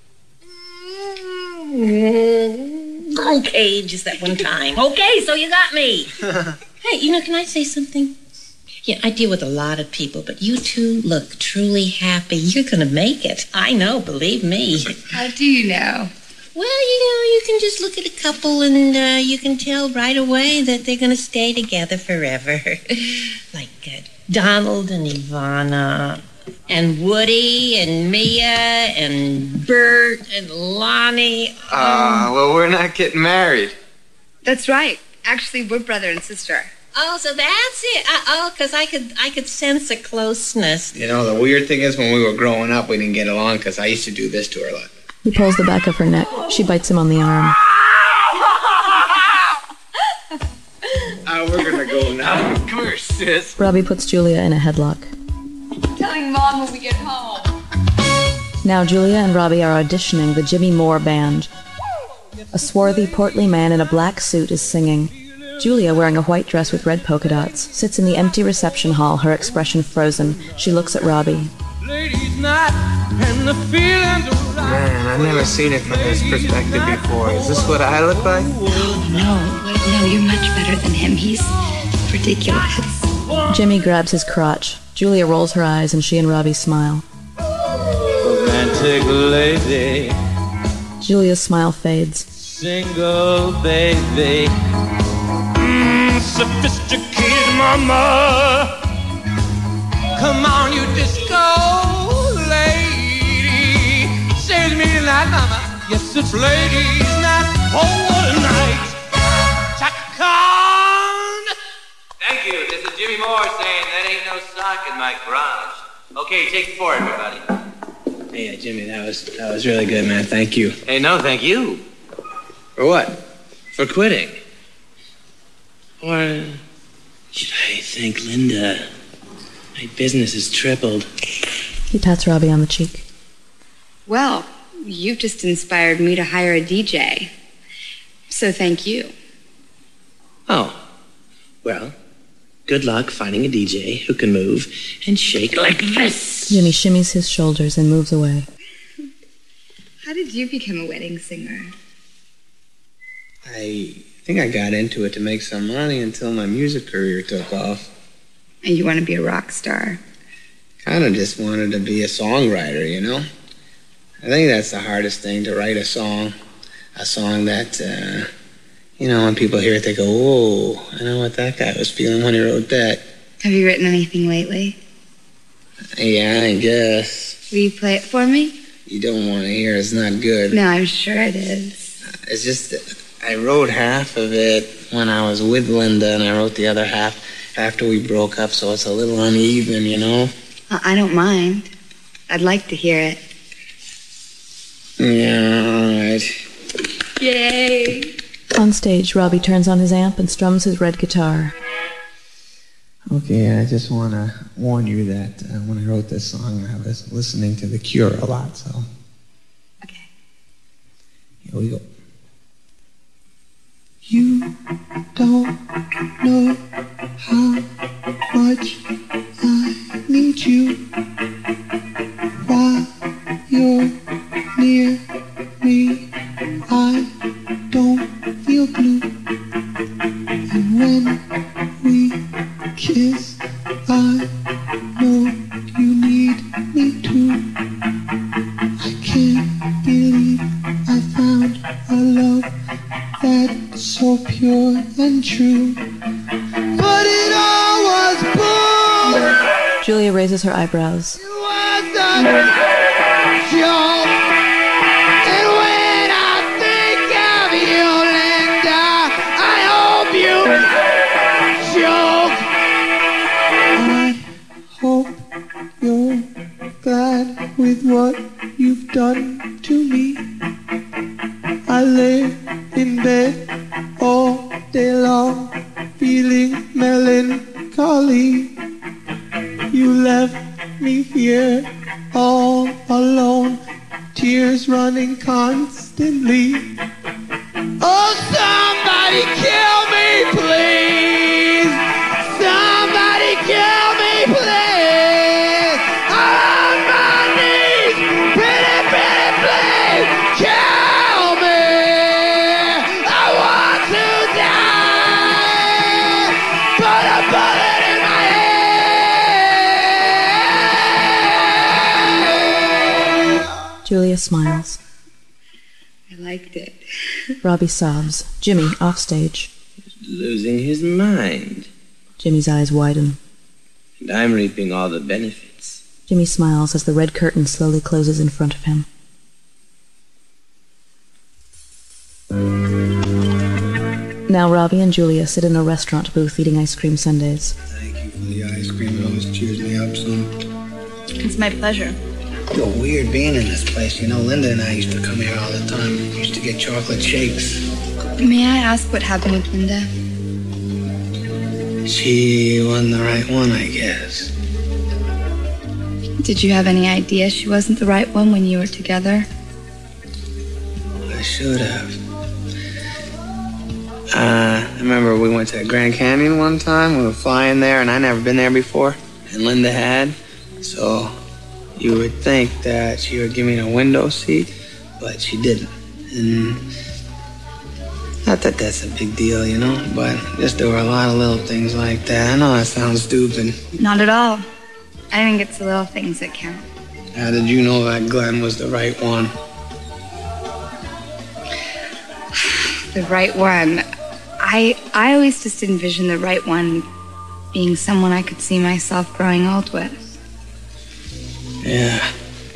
Okay, just that one time. Okay, so you got me. Hey, can I say something? Yeah, I deal with a lot of people, but you two look truly happy. You're gonna make it. I know, believe me. How do you know? Well, you can just look at a couple and you can tell right away that they're gonna stay together forever. Like Donald and Ivana, and Woody and Mia and Bert and Lonnie. Well, we're not getting married. That's right. Actually, we're brother and sister. Oh, so that's it. Because I could sense a closeness. You know, the weird thing is when we were growing up, we didn't get along because I used to do this to her a lot. He pulls the back of her neck. She bites him on the arm. We're gonna go now. Come here, sis. Robbie puts Julia in a headlock. Telling Mom when we get home. Now Julia and Robbie are auditioning the Jimmy Moore Band. A swarthy, portly man in a black suit is singing. Julia, wearing a white dress with red polka dots, sits in the empty reception hall, her expression frozen. She looks at Robbie. Ladies' night and the feelings of life. Man, I've never seen it from this perspective before. Is this what I look like? No, you're much better than him. He's ridiculous. Jimmy grabs his crotch. Julia rolls her eyes and she and Robbie smile. Romantic lady, Julia's smile fades. single baby, sophisticated mama. Come on, you disco lady. Saves me tonight, mama. Yes, it's ladies' night. Oh, night. Chakan. Thank you. This is Jimmy Moore saying that ain't no sock in my garage. Okay, take it forward, everybody. Hey, Jimmy, that was really good, man. Thank you. Hey, no, thank you. For what? For quitting. Or should I thank Linda? My business has tripled. He pats Robbie on the cheek. Well, you've just inspired me to hire a DJ. So thank you. Oh, well, good luck finding a DJ who can move and shake like this. Jimmy shimmies his shoulders and moves away. How did you become a wedding singer? I think I got into it to make some money until my music career took off. And you want to be a rock star? Kind of just wanted to be a songwriter, you know? I think that's the hardest thing, to write a song that, you know, when people hear it, they go, whoa, I know what that guy was feeling when he wrote that. Have you written anything lately? Yeah, I guess. Will you play it for me? You don't want to hear, it's not good. No, I'm sure it is. It's just that I wrote half of it when I was with Linda, and I wrote the other half after we broke up, so it's a little uneven, you know? I don't mind. I'd like to hear it. Yeah, all right. Yay! On stage, Robbie turns on his amp and strums his red guitar. Okay, I just want to warn you that when I wrote this song, I was listening to The Cure a lot, so... Okay. Here we go. You don't know how much I need you while you're near me. I don't feel blue, and when we kiss, I know you need me too. I can't believe I found a love that's so pure and true, but it all was bull. Julia raises her eyebrows. It was a joke. And when I think of you, Linda, I hope you joke. I hope you're glad with what you've done to me. I lay in bed all day long, feeling melancholy. You left me here all alone, tears running constantly. Oh, somebody kill me, please. Somebody kill me, please. I'm on my knees. Pretty, pretty, please. Kill me. I want to die. Put a bullet in my head. Julia smiles. I liked it. Robbie sobs. Jimmy, offstage. Losing his mind. Jimmy's eyes widen. And I'm reaping all the benefits. Jimmy smiles as the red curtain slowly closes in front of him. Now Robbie and Julia sit in a restaurant booth eating ice cream sundaes. Thank you for the ice cream. It always cheers me up some. It's my pleasure. Feel weird being in this place. You know, Linda and I used to come here all the time. We used to get chocolate shakes. May I ask what happened with Linda? She wasn't the right one, I guess. Did you have any idea she wasn't the right one when you were together? I should have. I remember we went to Grand Canyon one time. We were flying there, and I'd never been there before. And Linda had. So you would think that she would give me a window seat, but she didn't. And not that that's a big deal, you know, but just there were a lot of little things like that. I know that sounds stupid. Not at all. I think it's the little things that count. How did you know that Glenn was the right one? The right one. I always just envision the right one being someone I could see myself growing old with. Yeah.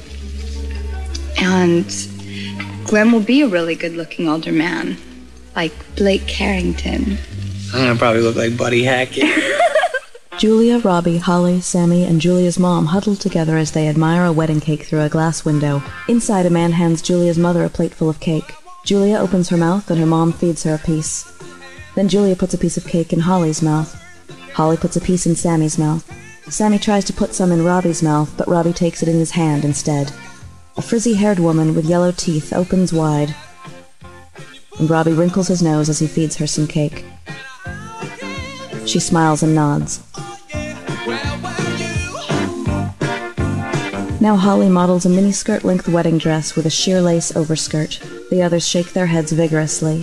And Glenn will be a really good-looking older man, like Blake Carrington. I'm gonna probably look like Buddy Hackett. Julia, Robbie, Holly, Sammy, and Julia's mom huddle together as they admire a wedding cake through a glass window. Inside, a man hands Julia's mother a plate full of cake. Julia opens her mouth and her mom feeds her a piece. Then Julia puts a piece of cake in Holly's mouth. Holly puts a piece in Sammy's mouth. Sammy tries to put some in Robbie's mouth, but Robbie takes it in his hand instead. A frizzy-haired woman with yellow teeth opens wide, and Robbie wrinkles his nose as he feeds her some cake. She smiles and nods. Now Holly models a mini-skirt-length wedding dress with a sheer lace overskirt. The others shake their heads vigorously.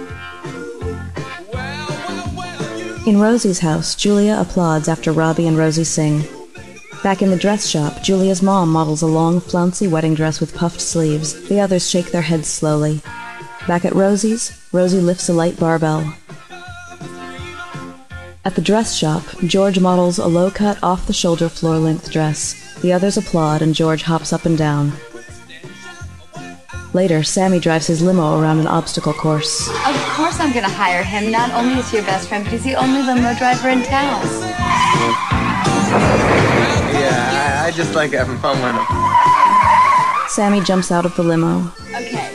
In Rosie's house, Julia applauds after Robbie and Rosie sing. Back in the dress shop, Julia's mom models a long, flouncy wedding dress with puffed sleeves. The others shake their heads slowly. Back at Rosie's, Rosie lifts a light barbell. At the dress shop, George models a low-cut, off-the-shoulder floor-length dress. The others applaud, and George hops up and down. Later, Sammy drives his limo around an obstacle course. Of course I'm gonna hire him. Not only is he your best friend, but he's the only limo driver in town. Yeah, I just like having fun with him. Sammy jumps out of the limo. Okay.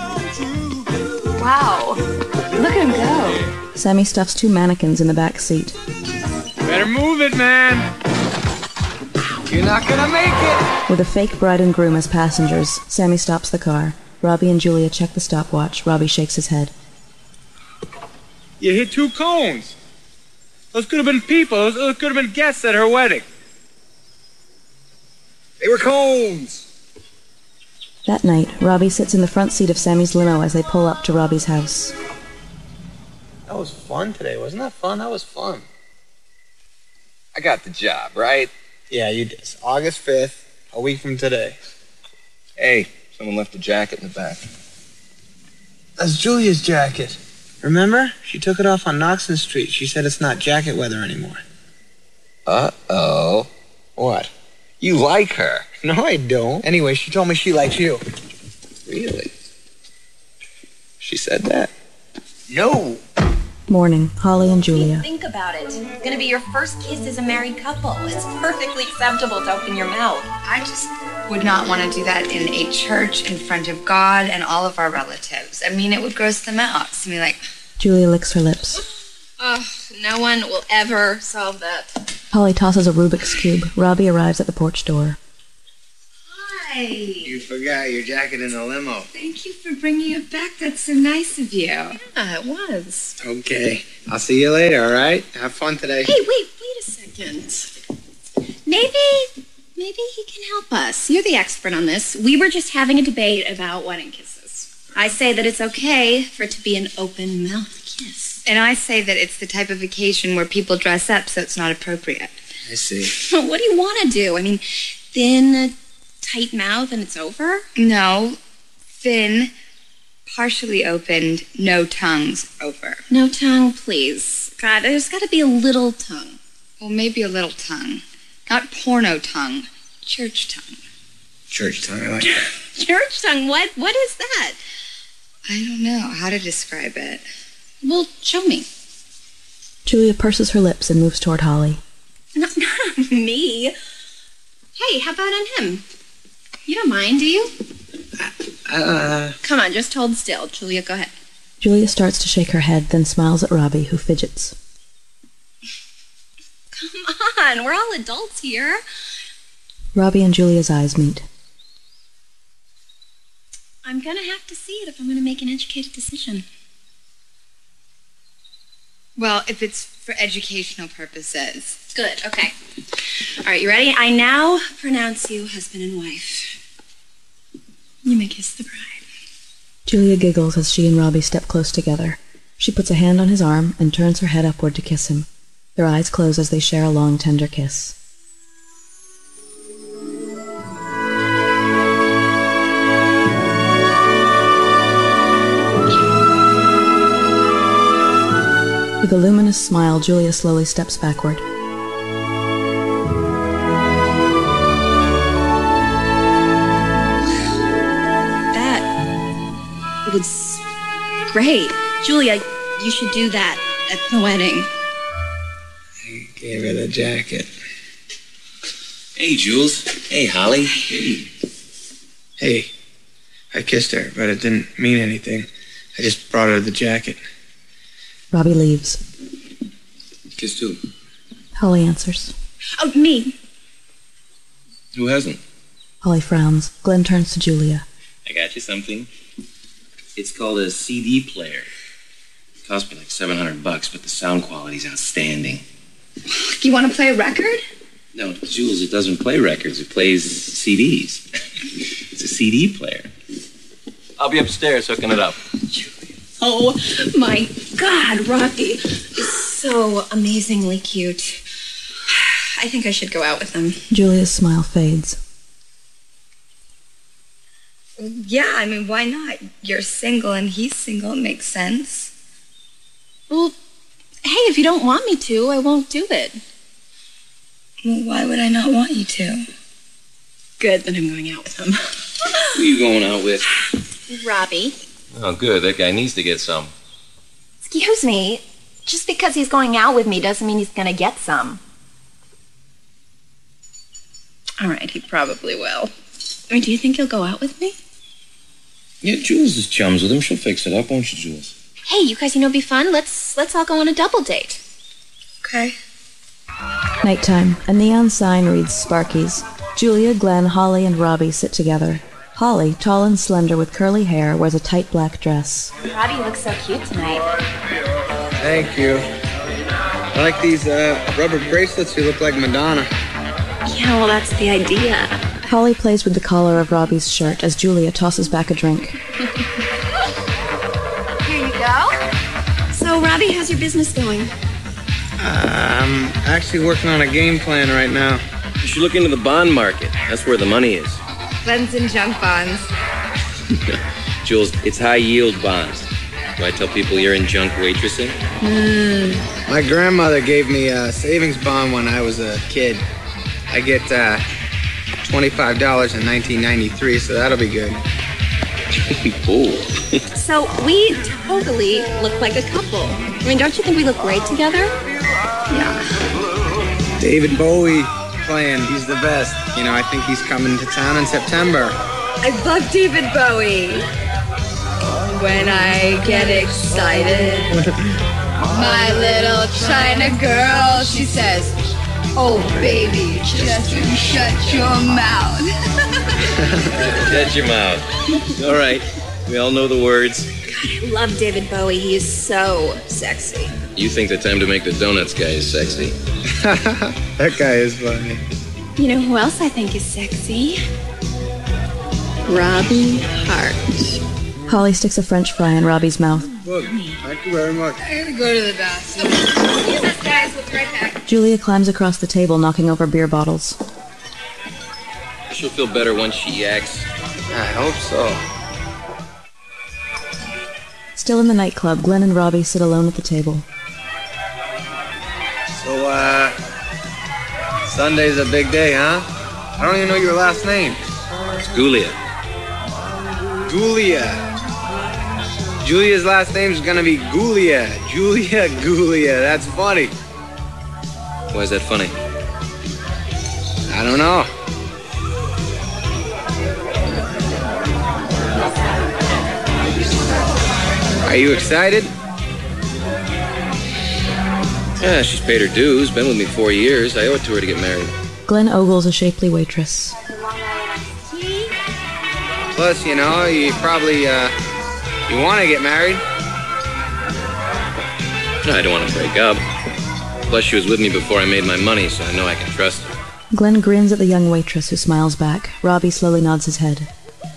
Wow. Look at him go. Sammy stuffs two mannequins in the back seat. Better move it, man. You're not gonna make it. With a fake bride and groom as passengers, Sammy stops the car. Robbie and Julia check the stopwatch. Robbie shakes his head. You hit 2 cones. Those could have been people. Those could have been guests at her wedding. They were cones. That night, Robbie sits in the front seat of Sammy's limo as they pull up to Robbie's house. That was fun today. Wasn't that fun? That was fun. I got the job, right? Yeah, you did. It's August 5th, a week from today. Hey, someone left a jacket in the back. That's Julia's jacket. Remember? She took it off on Knoxon Street. She said it's not jacket weather anymore. Uh-oh. What? You like her. No, I don't. Anyway, she told me she likes you. Really? She said that? No. Morning, Holly and Julia. Think about it. It's gonna be your first kiss as a married couple. It's perfectly acceptable to open your mouth. I just would not want to do that in a church in front of God and all of our relatives. I mean, it would gross them out. To me, like... Julia licks her lips. No one will ever solve that. Holly tosses a Rubik's Cube. Robbie arrives at the porch door. Hi. You forgot your jacket in the limo. Thank you for bringing it back. That's so nice of you. Yeah, it was. Okay. I'll see you later, all right? Have fun today. Hey, wait a second. Maybe he can help us. You're the expert on this. We were just having a debate about wedding kisses. I say that it's okay for it to be an open mouth kiss. And I say that it's the type of occasion where people dress up, so it's not appropriate. I see. What do you want to do? I mean, thin, tight mouth and it's over? No. Thin, partially opened, no tongues over. No tongue, please. God, there's got to be a little tongue. Well, maybe a little tongue. Not porno tongue. Church tongue. Church tongue, I like that. Church tongue? What is that? I don't know how to describe it. Well, show me. Julia purses her lips and moves toward Holly. Not me. Hey, how about on him? You don't mind, do you? Come on, just hold still. Julia, go ahead. Julia starts to shake her head, then smiles at Robbie, who fidgets. Come on, we're all adults here. Robbie and Julia's eyes meet. I'm gonna have to see it if I'm gonna make an educated decision. Well, if it's for educational purposes. Good, okay. All right, you ready? I now pronounce you husband and wife. You may kiss the bride. Julia giggles as she and Robbie step close together. She puts a hand on his arm and turns her head upward to kiss him. Their eyes close as they share a long, tender kiss. With a luminous smile, Julia slowly steps backward. great. Julia, you should do that at the wedding. I gave her the jacket. Hey, Jules. Hey, Holly. Hey, I kissed her, but it didn't mean anything. I just brought her the jacket. Robbie leaves. Kissed who? Holly answers. Oh, me. Who hasn't? Holly frowns. Glenn turns to Julia. I got you something. It's called a CD player. It cost me like $700, but the sound quality's outstanding. You want to play a record? No, Jules, it doesn't play records. It plays CDs. It's a CD player. I'll be upstairs hooking it up. Oh, my God, Robbie is so amazingly cute. I think I should go out with him. Julia's smile fades. Yeah, I mean, why not? You're single and he's single. It makes sense. Well, hey, if you don't want me to, I won't do it. Well, why would I not want you to? Good, then I'm going out with him. Who are you going out with? Robbie. Oh, good. That guy needs to get some. Excuse me. Just because he's going out with me doesn't mean he's gonna get some. All right, he probably will. I mean, do you think he'll go out with me? Yeah, Jules is chums with him. She'll fix it up, won't you, Jules? Hey, you guys, it'd be fun. Let's all go on a double date. Okay. Nighttime. A neon sign reads Sparky's. Julia, Glenn, Holly, and Robbie sit together. Holly, tall and slender with curly hair, wears a tight black dress. Robbie looks so cute tonight. Thank you. I like these rubber bracelets. You look like Madonna. Yeah, well, that's the idea. Holly plays with the collar of Robbie's shirt as Julia tosses back a drink. Here you go. So, Robbie, how's your business going? I'm actually working on a game plan right now. You should look into the bond market. That's where the money is. Glenn's in junk bonds. Jules, it's high-yield bonds. Do I tell people you're in junk waitressing? My grandmother gave me a savings bond when I was a kid. I get $25 in 1993, so that'll be good. Cool. So, we totally look like a couple. I mean, don't you think we look great together? Yeah. David Bowie playing. He's the best. You know, I think he's coming to town in September. I love David Bowie. When I get excited, my little China girl, she says, "Oh, baby, just shut your mouth." Shut your mouth. All right. We all know the words. God, I love David Bowie. He is so sexy. You think the time to make the donuts guy is sexy. That guy is funny. You know who else I think is sexy? Robbie Hart. Holly sticks a French fry in Robbie's mouth. Look, thank you very much. I gotta go to the bathroom. Excuse us, guys. We'll be right back. Julia climbs across the table, knocking over beer bottles. She'll feel better once she yaks. I hope so. Still in the nightclub, Glenn and Robbie sit alone at the table. So, Sunday's a big day, huh? I don't even know your last name. It's Gulia. Gulia. Julia's last name's gonna be Gulia. Julia Gulia. That's funny. Why is that funny? I don't know. Are you excited? Yeah, she's paid her dues. Been with me 4 years. I owe it to her to get married. Glenn ogles a shapely waitress. Plus, you know, you probably, you want to get married. No, I don't want to break up. Plus, she was with me before I made my money, so I know I can trust her. Glenn grins at the young waitress who smiles back. Robbie slowly nods his head.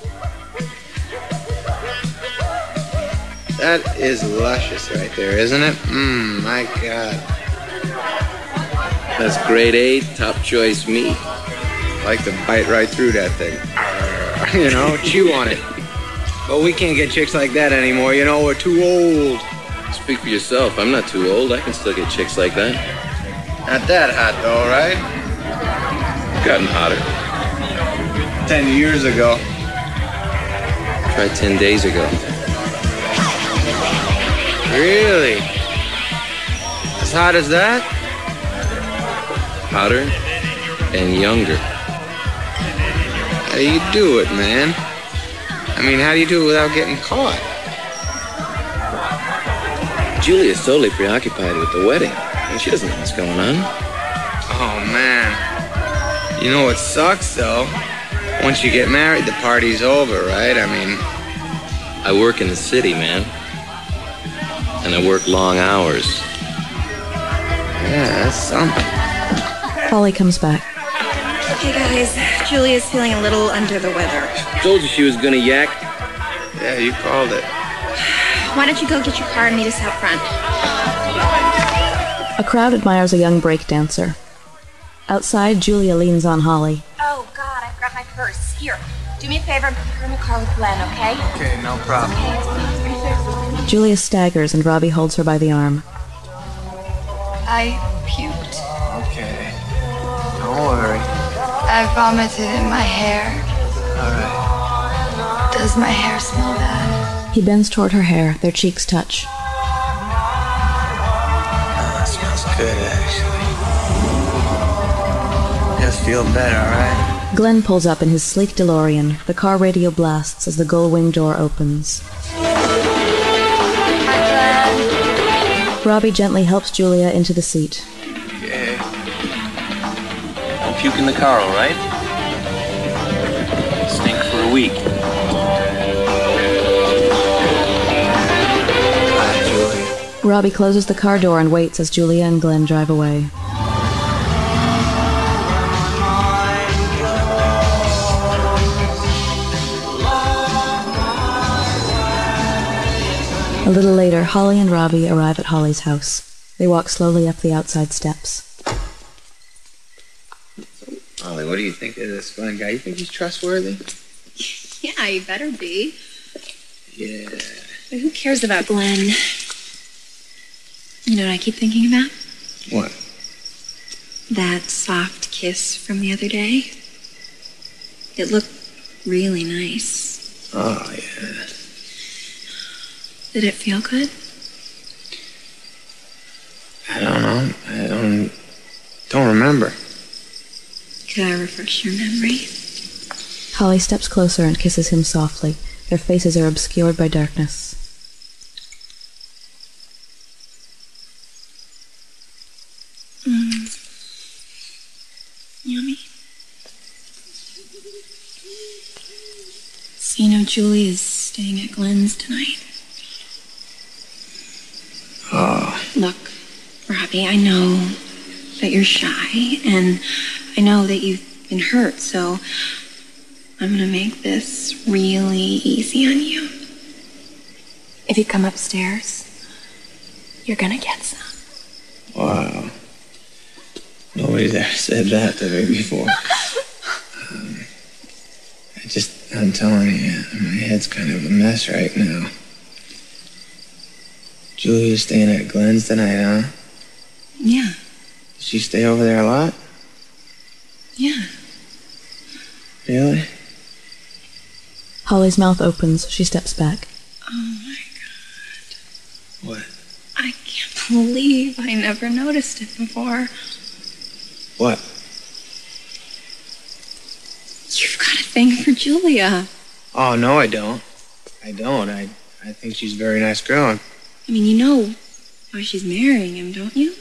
That is luscious right there, isn't it? My God. That's grade A, top choice meat. I like to bite right through that thing. You know, chew on it. But we can't get chicks like that anymore. You know, we're too old. Speak for yourself. I'm not too old. I can still get chicks like that. Not that hot, though, right? Gotten hotter. 10 years ago. Tried 10 days ago. Really? As hot as that? Hotter and younger. How do you do it, man? I mean, how do you do it without getting caught? Julia's totally preoccupied with the wedding. She doesn't know what's going on. Oh, man. You know what sucks, though? Once you get married, the party's over, right? I mean... I work in the city, man. And I work long hours. Yeah, that's something. Holly comes back. Hey, guys. Julia's feeling a little under the weather. Told you she was gonna yak. Yeah, you called it. Why don't you go get your car and meet us out front? A crowd admires a young breakdancer. Outside, Julia leans on Holly. Oh, God, I forgot my purse. Here, do me a favor and put her in the car with Glenn, okay? Okay, no problem. Julia staggers and Robbie holds her by the arm. I puked. Okay. Don't worry. I vomited in my hair. All right. Does my hair smell bad? He bends toward her hair. Their cheeks touch. Oh, that smells good, actually. Just feel better, right? Glenn pulls up in his sleek DeLorean. The car radio blasts as the gull-wing door opens. Hi, Glenn. Robbie gently helps Julia into the seat. Okay. Don't puke in the car, all right? Stink for a week. Bye, Julia. Robbie closes the car door and waits as Julia and Glenn drive away. A little later, Holly and Robbie arrive at Holly's house. They walk slowly up the outside steps. Holly, what do you think of this Glenn guy? You think he's trustworthy? Yeah, you better be. Yeah. But who cares about Glenn? You know what I keep thinking about? What? That soft kiss from the other day. It looked really nice. Oh, yeah. Did it feel good? I don't know. I don't remember. Could I refresh your memory? Holly steps closer and kisses him softly. Their faces are obscured by darkness. Yummy. So you know Julie is staying at Glenn's tonight. Oh. Look, Robbie, I know that you're shy, and I know that you've been hurt, so I'm gonna make this really easy on you. If you come upstairs, you're gonna get some. Wow. Nobody's ever said that to me before. I'm telling you, my head's kind of a mess right now. Julia's staying at Glenn's tonight, huh? Yeah. Does she stay over there a lot? Yeah. Really? Holly's mouth opens. She steps back. Oh my God. What? I can't believe I never noticed it before. What? You've got a thing for Julia. Oh, no, I don't. I think she's a very nice girl. I mean, you know why she's marrying him, don't you?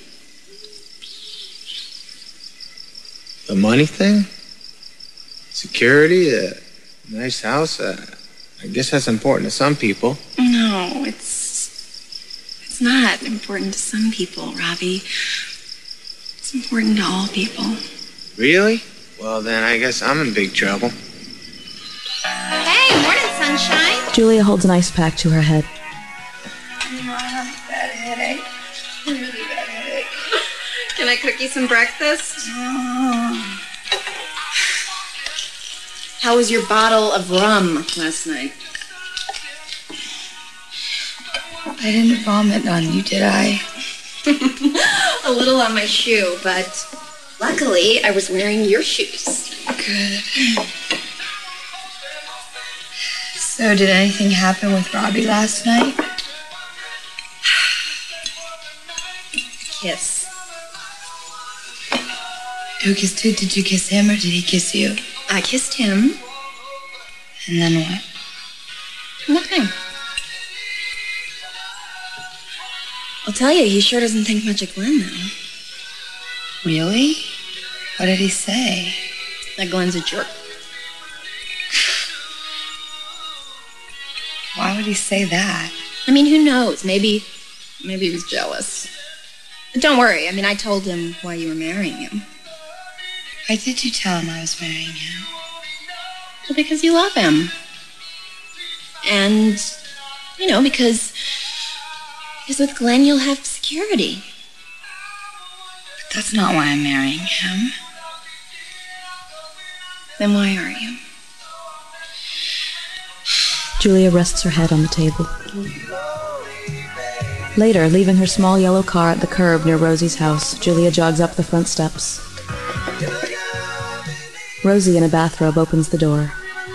The money thing? Security? A nice house? I guess that's important to some people. No, it's not important to some people, Robbie. It's important to all people. Really? Well, then I guess I'm in big trouble. Hey, morning, sunshine. Julia holds an ice pack to her head. You know, I have a bad headache. A really bad headache. Can I cook you some breakfast? How was your bottle of rum last night? I didn't vomit on you, did I? A little on my shoe, but luckily I was wearing your shoes. Good. So did anything happen with Robbie last night? kiss. Who kissed who? Did you kiss him or did he kiss you? I kissed him. And then what? Nothing. I'll tell you, he sure doesn't think much of Glenn, though. Really? What did he say? That Glenn's a jerk. Why would he say that? I mean, who knows? Maybe he was jealous. But don't worry. I mean, I told him why you were marrying him. Why did you tell him I was marrying him? Well, because you love him. And, because with Glenn you'll have security. But that's not why I'm marrying him. Then why are you? Julia rests her head on the table. Later, leaving her small yellow car at the curb near Rosie's house, Julia jogs up the front steps. Rosie, in a bathrobe, opens the door.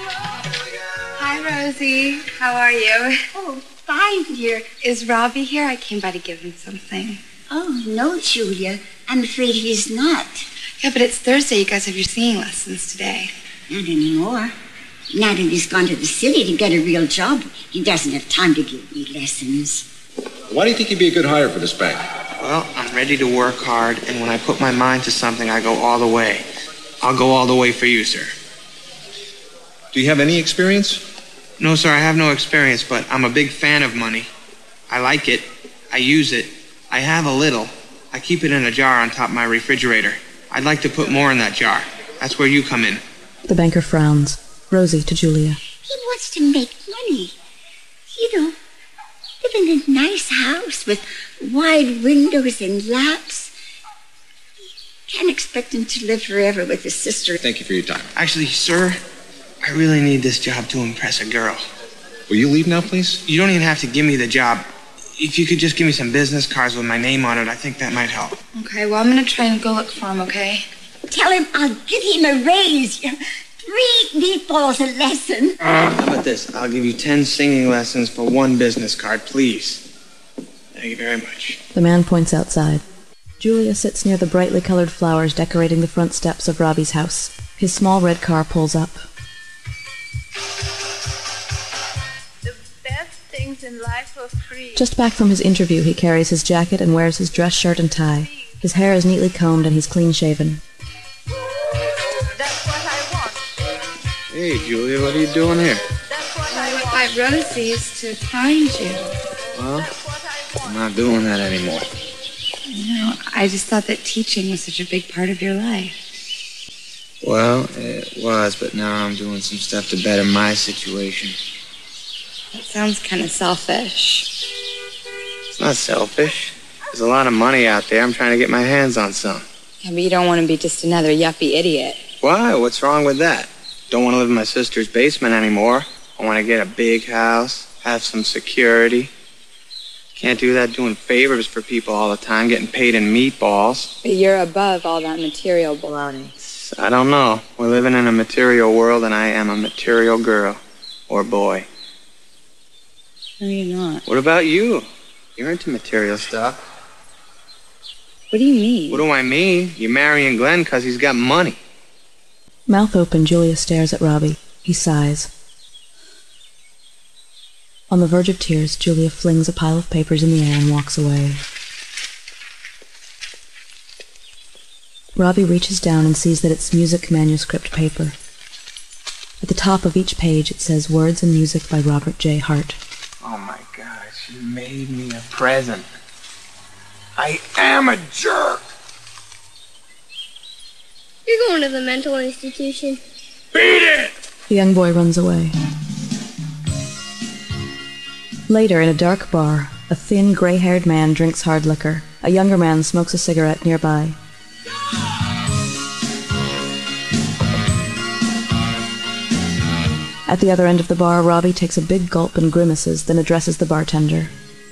Hi, Rosie. How are you? Oh, fine, dear. Is Robbie here? I came by to give him something. Oh, no, Julia. I'm afraid he's not. Yeah, but it's Thursday. You guys have your singing lessons today. Not anymore. Now that he's gone to the city to get a real job, he doesn't have time to give me lessons. Why do you think he'd be a good hire for this bank? Well, I'm ready to work hard, and when I put my mind to something, I go all the way. I'll go all the way for you, sir. Do you have any experience? No, sir, I have no experience, but I'm a big fan of money. I like it. I use it. I have a little. I keep it in a jar on top of my refrigerator. I'd like to put more in that jar. That's where you come in. The banker frowns. Rosie to Julia. He wants to make money. Live in a nice house with wide windows and laps. Can't expect him to live forever with his sister. Thank you for your time. Actually, sir, I really need this job to impress a girl. Will you leave now, please? You don't even have to give me the job. If you could just give me some business cards with my name on it, I think that might help. Okay, well, I'm going to try and go look for him, okay? Tell him I'll give him a raise. 3 meatballs a lesson. How about this? I'll give you 10 singing lessons for 1 business card, please. Thank you very much. The man points outside. Julia sits near the brightly colored flowers decorating the front steps of Robbie's house. His small red car pulls up. The best things in life are free. Just back from his interview, he carries his jacket and wears his dress shirt and tie. His hair is neatly combed and he's clean-shaven. That's what I want. Hey, Julia, what are you doing here? That's what I I went want. by Rosie's to find you. Well, I'm not doing that anymore. I just thought that teaching was such a big part of your life. Well, it was, but now I'm doing some stuff to better my situation. That sounds kind of selfish. It's not selfish. There's a lot of money out there. I'm trying to get my hands on some. Yeah, but you don't want to be just another yuppie idiot. Why? What's wrong with that? Don't want to live in my sister's basement anymore. I want to get a big house, have some security. Can't do that doing favors for people all the time, getting paid in meatballs. But you're above all that material baloney. I don't know. We're living in a material world, and I am a material girl. Or boy. No, you're not. What about you? You're into material stuff. What do you mean? What do I mean? You're marrying Glenn because he's got money. Mouth open, Julia stares at Robbie. He sighs. On the verge of tears, Julia flings a pile of papers in the air and walks away. Robbie reaches down and sees that it's music manuscript paper. At the top of each page it says Words and Music by Robert J. Hart. Oh my gosh, you made me a present. I am a jerk. You're going to the mental institution. Beat it! The young boy runs away. Later, in a dark bar, a thin, gray-haired man drinks hard liquor. A younger man smokes a cigarette nearby. At the other end of the bar, Robbie takes a big gulp and grimaces, then addresses the bartender.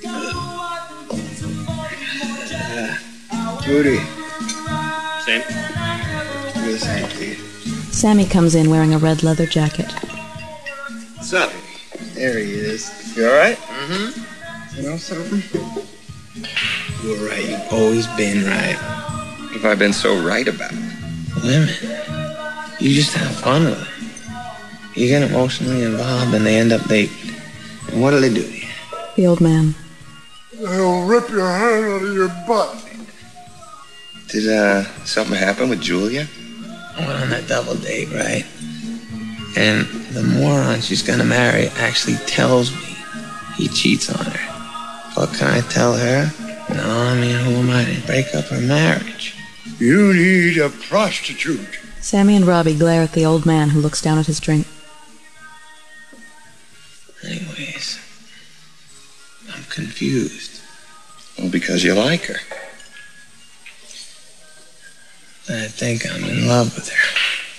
Rudy. Same. Do the same to you. Sammy comes in wearing a red leather jacket. What's up? There he is. You alright? Mm-hmm. You know something? You were right. You've always been right. What have I been so right about? Women. You just have fun with them. You get emotionally involved and they end up dating. And what do they do to you? The old man. They'll rip your hand out of your butt. Did something happen with Julia? I went on that double date, right? And the moron she's gonna marry actually tells me he cheats on her. What can I tell her? No, I mean, who am I to break up her marriage? You need a prostitute. Sammy and Robbie glare at the old man who looks down at his drink. Anyways, I'm confused. Well, because you like her. I think I'm in love with her.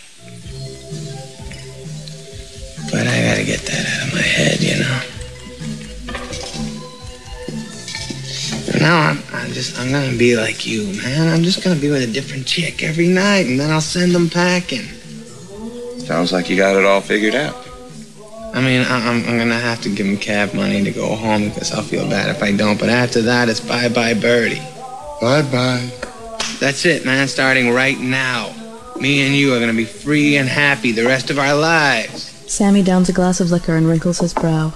But I gotta get that out of my head, you know? Now I'm gonna be like you, man. I'm just gonna be with a different chick every night, and then I'll send them packing. Sounds like you got it all figured out. I mean, I'm gonna have to give him cab money to go home because I'll feel bad if I don't. But after that, it's bye-bye Birdie. Bye-bye. That's it, man. Starting right now. Me and you are gonna be free and happy the rest of our lives. Sammy downs a glass of liquor and wrinkles his brow.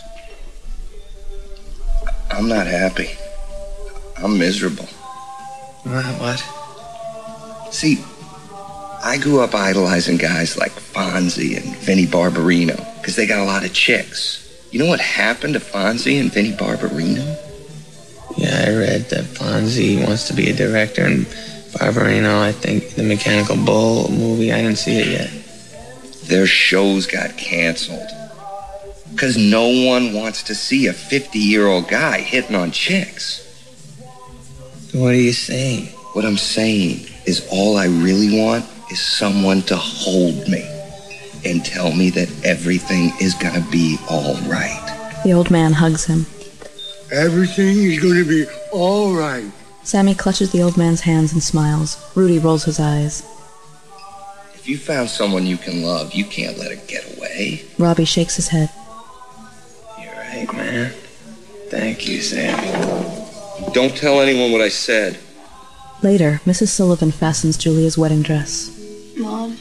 I'm not happy. I'm miserable. What? See, I grew up idolizing guys like Fonzie and Vinnie Barbarino because they got a lot of chicks. You know what happened to Fonzie and Vinnie Barbarino? Yeah, I read that Fonzie wants to be a director, and Barbarino, I think, the Mechanical Bull movie, I didn't see it yet. Their shows got canceled because no one wants to see a 50-year-old guy hitting on chicks. What are you saying? What I'm saying is all I really want is someone to hold me and tell me that everything is gonna be all right. The old man hugs him. Everything is gonna be all right. Sammy clutches the old man's hands and smiles. Rudy rolls his eyes. If you found someone you can love, you can't let it get away. Robbie shakes his head. You're right, man. Thank you, Sammy. Don't tell anyone what I said. Later, Mrs. Sullivan fastens Julia's wedding dress. Mom?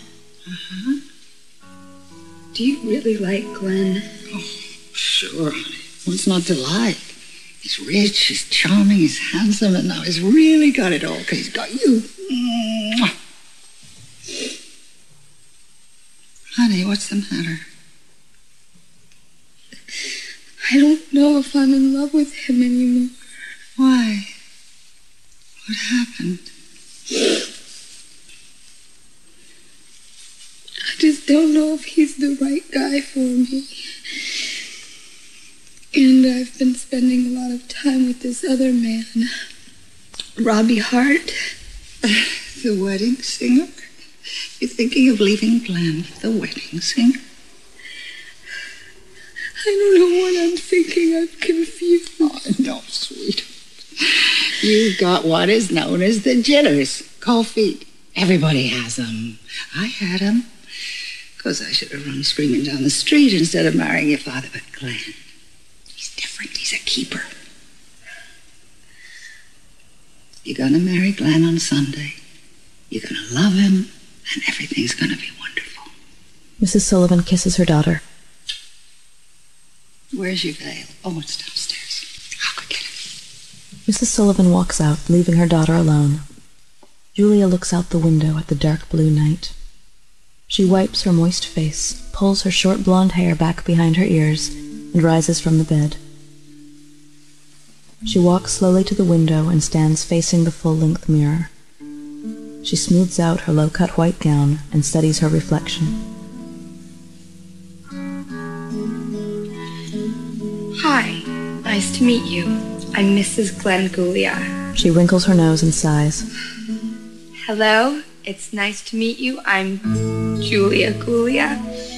Do you really like Glenn? Oh, sure. What's not to like? He's rich, he's charming, he's handsome, and now he's really got it all because he's got you. Mwah. Honey, what's the matter? I don't know if I'm in love with him anymore. Why? What happened? I just don't know if he's the right guy for me. And I've been spending a lot of time with this other man, Robbie Hart. The wedding singer? You're thinking of leaving Glenn, the wedding singer? I don't know what I'm thinking. I'm confused. Oh, no, sweet. You've got what is known as the jitters. Cold feet. Everybody has them. I had them. Because I should have run screaming down the street instead of marrying your father. But Glenn, he's different. He's a keeper. You're going to marry Glenn on Sunday. You're going to love him, and everything's going to be wonderful. Mrs. Sullivan kisses her daughter. Where's your veil? Oh, it's downstairs. I'll go get it. Mrs. Sullivan walks out, leaving her daughter alone. Julia looks out the window at the dark blue night. She wipes her moist face, pulls her short blonde hair back behind her ears, and rises from the bed. She walks slowly to the window and stands facing the full-length mirror. She smooths out her low-cut white gown and studies her reflection. Hi, nice to meet you. I'm Mrs. Glenn Guglia. She wrinkles her nose and sighs. Hello, it's nice to meet you. I'm Julia Guglia.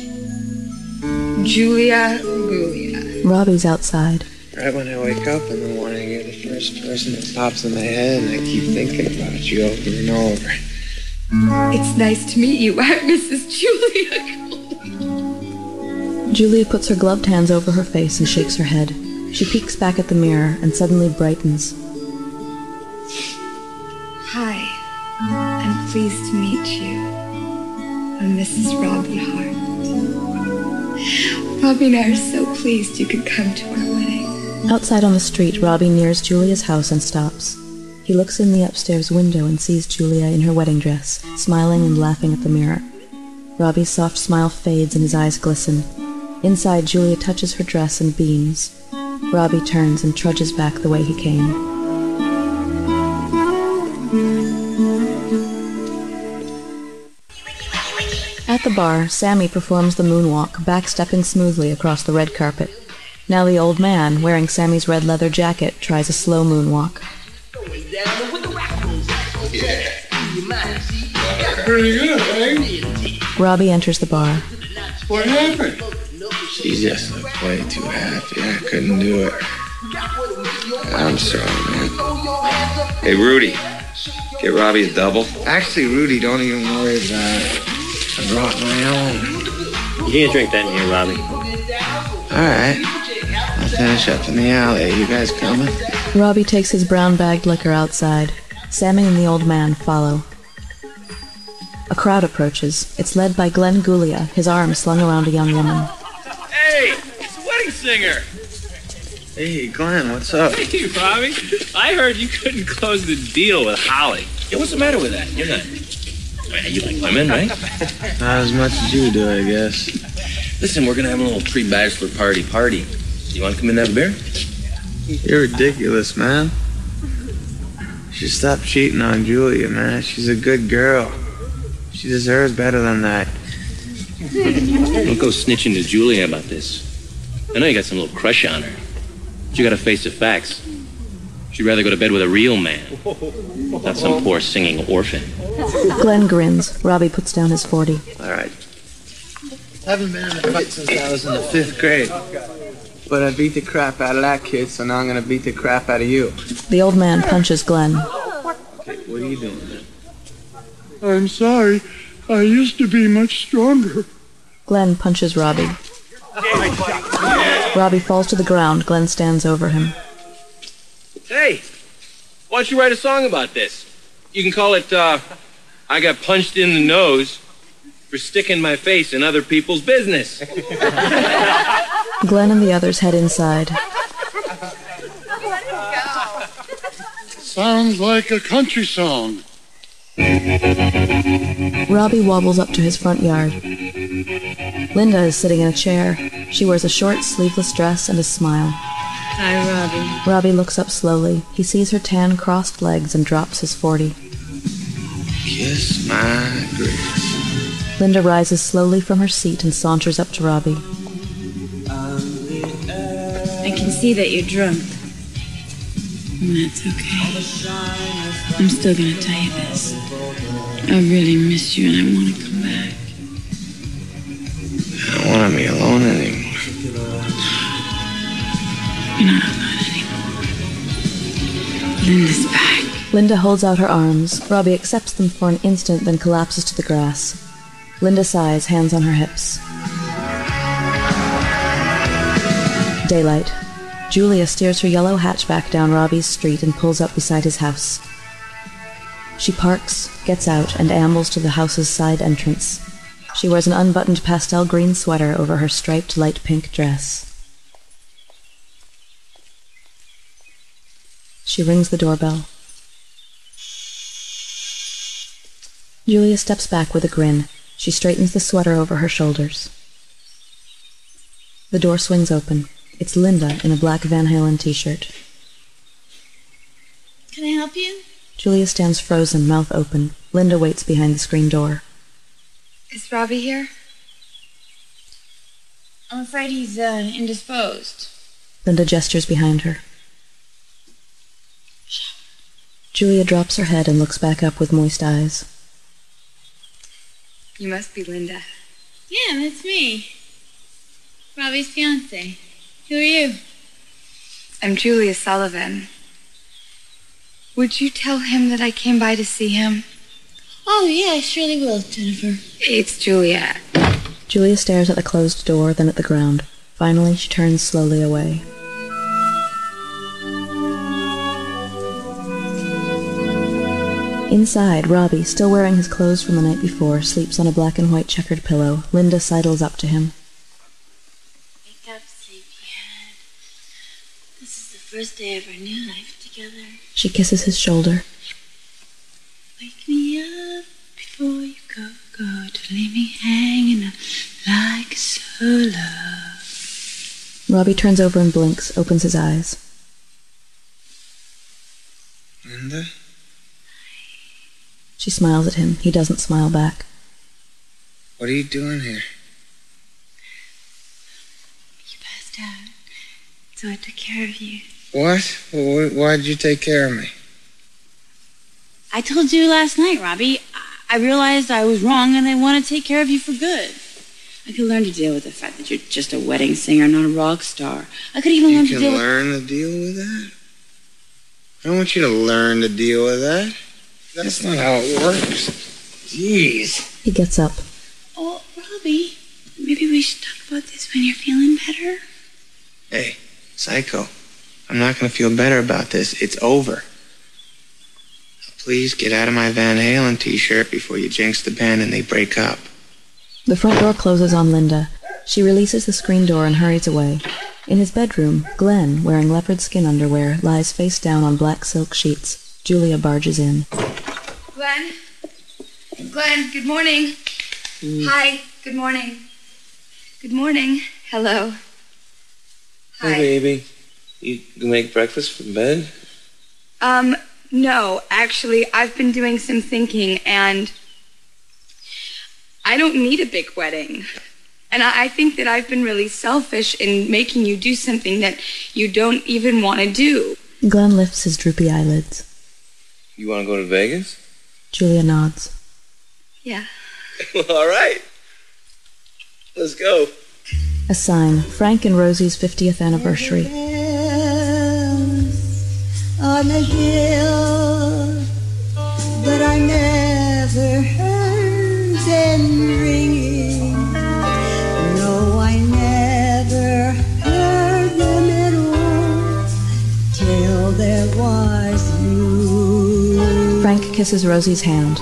Julia Guglia. Robbie's outside. Right when I wake up in the morning, you're the first person that pops in my head, and I keep thinking about you over and over. It's nice to meet you. I'm Mrs. Julia Guglia. Julia puts her gloved hands over her face and shakes her head. She peeks back at the mirror and suddenly brightens. pleased to meet you. I'm Mrs. Robbie Hart. Robbie and I are so pleased you could come to our wedding. Outside on the street, Robbie nears Julia's house and stops. He looks in the upstairs window and sees Julia in her wedding dress, smiling and laughing at the mirror. Robbie's soft smile fades and his eyes glisten. Inside, Julia touches her dress and beams. Robbie turns and trudges back the way he came. At the bar, Sammy performs the moonwalk, backstepping smoothly across the red carpet. Now the old man, wearing Sammy's red leather jacket, tries a slow moonwalk. Pretty good, eh? Robbie enters the bar. What happened? She just looked way too happy. I couldn't do it. I'm sorry, man. Hey, Rudy, get Robbie a double. Actually, Rudy, don't even worry about it. I brought my own. You can't drink that in here, Robbie. All right. I'll finish up in the alley. You guys coming? Robbie takes his brown-bagged liquor outside. Sammy and the old man follow. A crowd approaches. It's led by Glenn Guglia, his arm slung around a young woman. Hey, it's the wedding singer. Hey, Glenn, what's up? Hey, Robbie. I heard you couldn't close the deal with Holly. Yeah, what's the matter with that? You're not... You like women, right? Not as much as you do, I guess. Listen, we're gonna have a little pre-bachelor party. You want to come in and have a beer? You're ridiculous, man. You should stop cheating on Julia, man. She's a good girl. She deserves better than that. Don't go snitching to Julia about this. I know you got some little crush on her. But you gotta face the facts. She'd rather go to bed with a real man, not some poor singing orphan. Glenn grins. Robbie puts down his 40. All right. Haven't been in a fight since I was in the 5th grade. But I beat the crap out of that kid, so now I'm gonna beat the crap out of you. The old man punches Glenn. Okay, what are you doing then? I'm sorry. I used to be much stronger. Glenn punches Robbie. Robbie falls to the ground. Glenn stands over him. Hey, why don't you write a song about this? You can call it, I got punched in the nose for sticking my face in other people's business. Glenn and the others head inside. Sounds like a country song. Robbie wobbles up to his front yard. Linda is sitting in a chair. She wears a short, sleeveless dress and a smile. Hi, Robbie. Robbie looks up slowly. He sees her tan, crossed legs and drops his 40. Kiss my grace. Linda rises slowly from her seat and saunters up to Robbie. I can see that you're drunk. And that's okay. I'm still gonna tell you this. I really miss you and I want to come back. I don't want to be alone anymore. You're not alone anymore. Linda's back. Linda holds out her arms. Robbie accepts them for an instant, then collapses to the grass. Linda sighs, hands on her hips. Daylight. Julia steers her yellow hatchback down Robbie's street and pulls up beside his house. She parks, gets out, and ambles to the house's side entrance. She wears an unbuttoned pastel green sweater over her striped light pink dress. She rings the doorbell. Julia steps back with a grin. She straightens the sweater over her shoulders. The door swings open. It's Linda in a black Van Halen t-shirt. Can I help you? Julia stands frozen, mouth open. Linda waits behind the screen door. Is Robbie here? I'm afraid he's indisposed. Linda gestures behind her. Julia drops her head and looks back up with moist eyes. You must be Linda. Yeah, that's me. Robbie's fiance. Who are you? I'm Julia Sullivan. Would you tell him that I came by to see him? Oh, yeah, I surely will, Jennifer. It's Julia. Julia stares at the closed door, then at the ground. Finally, she turns slowly away. Inside, Robbie, still wearing his clothes from the night before, sleeps on a black and white checkered pillow. Linda sidles up to him. Wake up, sleepyhead. This is the first day of our new life together. She kisses his shoulder. Wake me up before you go. To leave me hanging up like a solo. Robbie turns over and blinks, opens his eyes. Linda? She smiles at him. He doesn't smile back. What are you doing here? You passed out, so I took care of you. What? Why'd you take care of me? I told you last night, Robbie. I realized I was wrong and I want to take care of you for good. I could learn to deal with the fact that you're just a wedding singer, not a rock star. I could even learn to deal with... You can learn to deal with that? I don't want you to learn to deal with that. That's not how it works. Jeez. He gets up. Oh, Robbie, maybe we should talk about this when you're feeling better. Hey, Psycho, I'm not going to feel better about this. It's over. Please get out of my Van Halen t-shirt before you jinx the band and they break up. The front door closes on Linda. She releases the screen door and hurries away. In his bedroom, Glenn, wearing leopard skin underwear, lies face down on black silk sheets. Julia barges in. Glenn? Glenn, good morning. Hi, good morning. Good morning. Hello. Hi. Hey, baby. You make breakfast for bed? No, actually, I've been doing some thinking, and I don't need a big wedding. And I think that I've been really selfish in making you do something that you don't even want to do. Glenn lifts his droopy eyelids. You want to go to Vegas? Julia nods. Yeah. All right. Let's go. A sign, Frank and Rosie's 50th anniversary. On a hill, but I never heard them ringing. No, I never heard them at all till there was you. Frank kisses Rosie's hand.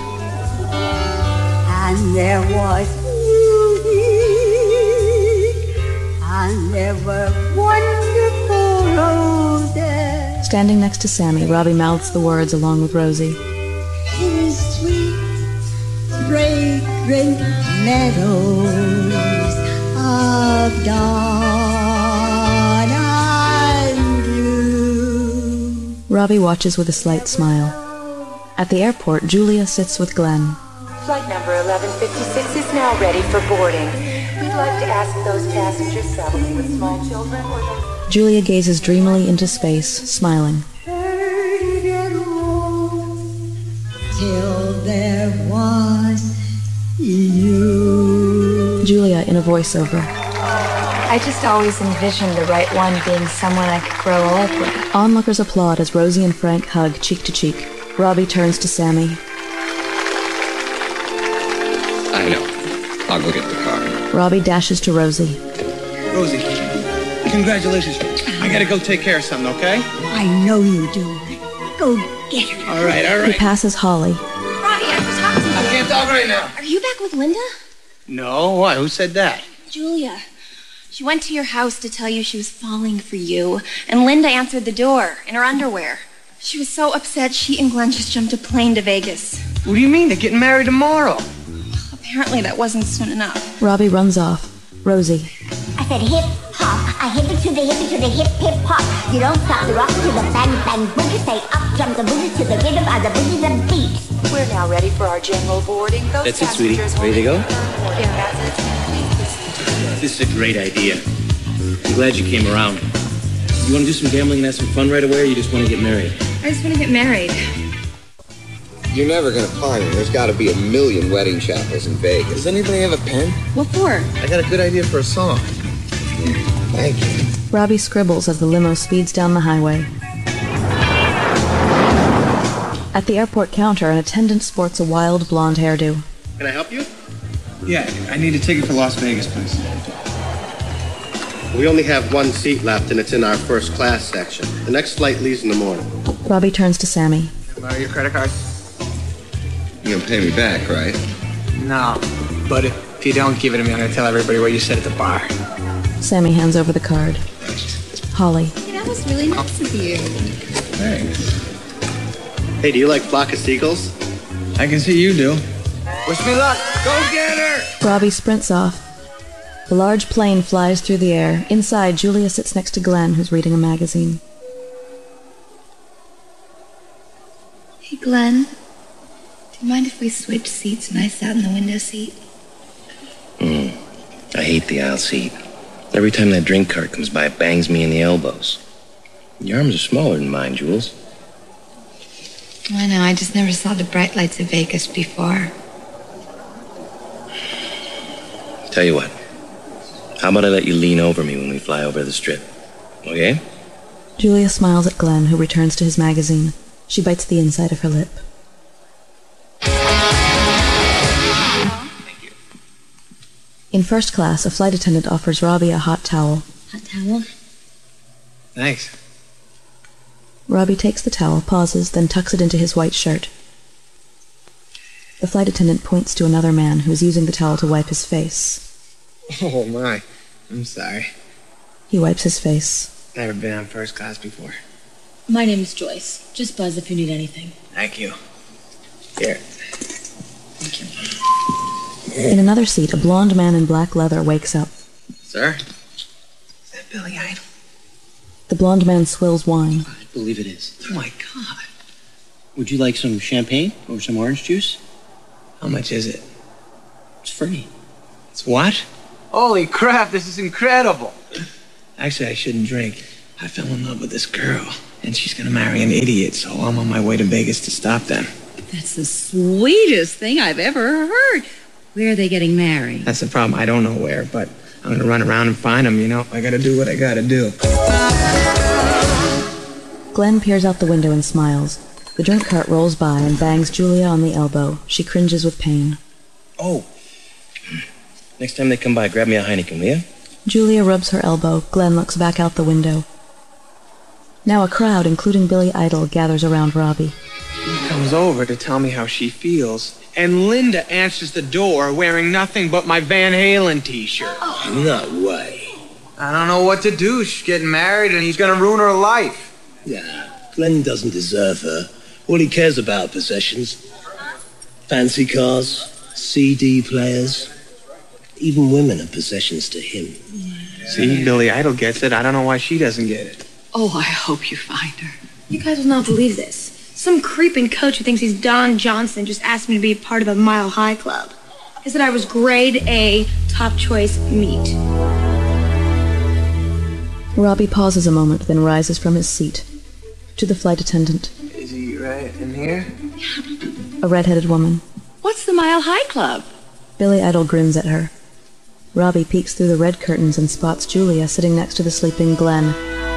And there was music, and there were wonderful roses. Standing next to Sammy, Robbie mouths the words along with Rosie. In sweet, fragrant meadows of dawn and blue. Robbie watches with a slight smile. At the airport, Julia sits with Glenn. Flight number 1156 is now ready for boarding. We'd like to ask those passengers traveling with small children or those... Julia gazes dreamily into space, smiling. Till there was you. Julia in a voiceover. I just always envisioned the right one being someone I could grow old with. Onlookers applaud as Rosie and Frank hug cheek to cheek. Robbie turns to Sammy. I know. I'll go get the car. Robbie dashes to Rosie. Rosie, congratulations. I gotta go take care of something, okay? I know you do. Go get her. All right. He passes Holly. Robbie, I have to talk to you. I can't talk right now. Are you back with Linda? No, what? Who said that? Julia. She went to your house to tell you she was falling for you, and Linda answered the door in her underwear. She was so upset she and Glenn just jumped a plane to Vegas. What do you mean? They're getting married tomorrow. Apparently that wasn't soon enough. Robbie runs off. Rosie. I said hip hop, I hip it to the hip hop. You don't stop the rock to the bang bang boogie. Say up jump the boogie to the rhythm of the boogie the beat. We're now ready for our general boarding. Those That's it, sweetie. Ready to go? This is a great idea. I'm glad you came around. You want to do some gambling and have some fun right away, or you just want to get married? I just want to get married. You're never gonna find them. There's gotta be 1 million wedding chapels in Vegas. Does anybody have a pen? What for? I got a good idea for a song. Thank you. Robbie scribbles as the limo speeds down the highway. At the airport counter, an attendant sports a wild blonde hairdo. Can I help you? Yeah, I need a ticket for Las Vegas, please. We only have one seat left, and it's in our first class section. The next flight leaves in the morning. Robbie turns to Sammy. Can I borrow your credit card? You're gonna pay me back, right? No, but if you don't give it to me, I'm gonna tell everybody what you said at the bar. Sammy hands over the card. Holly. Hey, that was really nice of you. Thanks. Hey, do you like flock of seagulls? I can see you do. Wish me luck. Go get her! Robbie sprints off. The large plane flies through the air. Inside, Julia sits next to Glenn, who's reading a magazine. Hey, Glenn. Do you mind if we switch seats and I sat in the window seat? I hate the aisle seat. Every time that drink cart comes by, it bangs me in the elbows. Your arms are smaller than mine, Jules. I know, I just never saw the bright lights of Vegas before. Tell you what. How about I let you lean over me when we fly over the strip? Okay? Julia smiles at Glenn, who returns to his magazine. She bites the inside of her lip. In first class, a flight attendant offers Robbie a hot towel. Hot towel? Thanks. Robbie takes the towel, pauses, then tucks it into his white shirt. The flight attendant points to another man who is using the towel to wipe his face. Oh, my. I'm sorry. He wipes his face. Never been on first class before. My name's Joyce. Just buzz if you need anything. Thank you. Here. In another seat, a blonde man in black leather wakes up. Sir? Is that Billy Idol? The blonde man swills wine. I believe it is. Oh, my God. Would you like some champagne or some orange juice? How much is it? It's free. It's what? Holy crap, this is incredible. Actually, I shouldn't drink. I fell in love with this girl, and she's gonna marry an idiot, so I'm on my way to Vegas to stop them. That's the sweetest thing I've ever heard. Where are they getting married? That's the problem. I don't know where, but I'm gonna run around and find them, you know? I gotta do what I gotta do. Glenn peers out the window and smiles. The drink cart rolls by and bangs Julia on the elbow. She cringes with pain. Oh. Next time they come by, grab me a Heineken, will you? Julia rubs her elbow. Glenn looks back out the window. Now a crowd, including Billy Idol, gathers around Robbie. She comes over to tell me how she feels, and Linda answers the door wearing nothing but my Van Halen t-shirt. No way. I don't know what to do. She's getting married, and he's gonna ruin her life. Yeah, Glenn doesn't deserve her. All he cares about are possessions. Fancy cars, CD players. Even women are possessions to him. See, Billy Idol gets it. I don't know why she doesn't get it. Oh, I hope you find her. You guys will not believe this. Some creeping coach who thinks he's Don Johnson just asked me to be part of a Mile High Club. He said I was grade A, top choice meat. Robbie pauses a moment, then rises from his seat. To the flight attendant. Is he right in here? A red-headed woman. What's the Mile High Club? Billy Idol grins at her. Robbie peeks through the red curtains and spots Julia sitting next to the sleeping Glenn.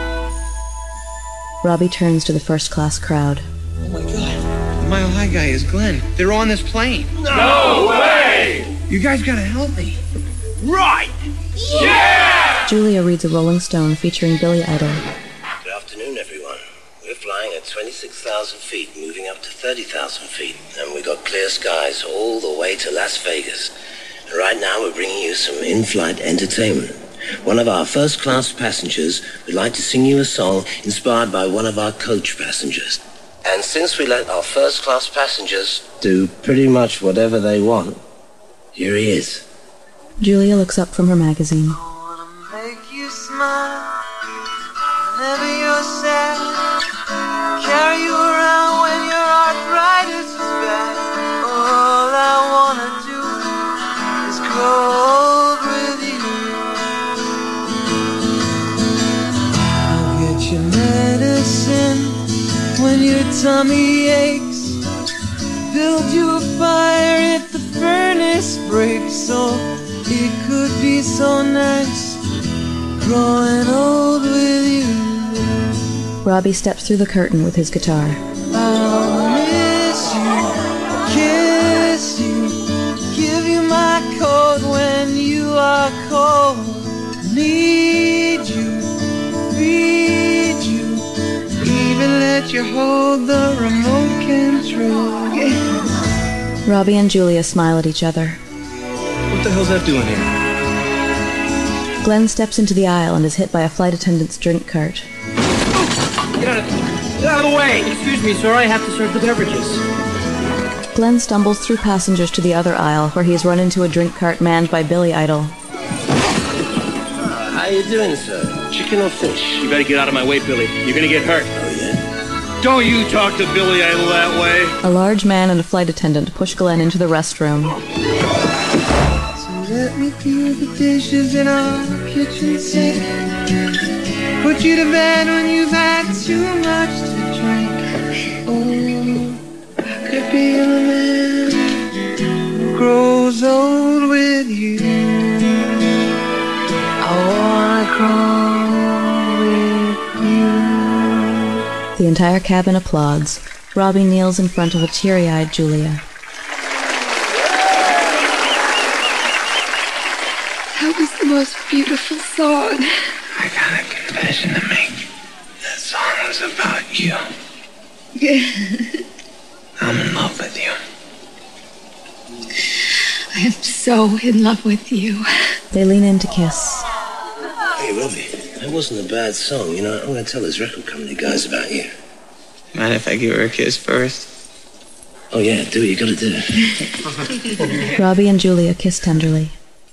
Robbie turns to the first-class crowd. Oh my God. The Mile High guy is Glenn. They're on this plane. No way! You guys gotta help me. Right! Yeah! Julia reads a Rolling Stone featuring Billy Idol. Good afternoon, everyone. We're flying at 26,000 feet, moving up to 30,000 feet, and we got clear skies all the way to Las Vegas. And right now we're bringing you some in-flight entertainment. One of our first-class passengers would like to sing you a song inspired by one of our coach passengers. And since we let our first-class passengers do pretty much whatever they want, here he is. Julia looks up from her magazine. Make you smile whenever you're sad. Carry you around when your arthritis is bad. All I wanna do is grow old with you. I'll get you medicine when your tummy aches. Build you a fire if the furnace breaks. So it could be so nice growing old with you. Robbie steps through the curtain with his guitar. I'll miss you, kiss you, give you my coat when you are cold. Need you, feed you, even let you hold the remote control. Yeah. Robbie and Julia smile at each other. What the hell's that doing here? Glenn steps into the aisle and is hit by a flight attendant's drink cart. Get out of the way! Excuse me, sir, I have to serve the beverages. Glenn stumbles through passengers to the other aisle, where he is run into a drink cart manned by Billy Idol. How you doing, sir? Chicken or fish? You better get out of my way, Billy. You're gonna get hurt. Oh, yeah? Don't you talk to Billy Idol that way. A large man and a flight attendant push Glenn into the restroom. So let me do the dishes in our kitchen sink. Put you to bed when you've had too much to drink. Oh, I could be the man who grows old with you. I wanna grow with you. The entire cabin applauds. Robbie kneels in front of a teary-eyed Julia. That was the most beautiful song. I got a confession to make. That song was about you. I'm in love with you. I am so in love with you. They lean in to kiss. Hey, Robbie, that wasn't a bad song. You know, I'm going to tell those record company guys about you. Mind if I give her a kiss first? Oh, yeah, do it. You got to do it. Robbie and Julia kiss tenderly.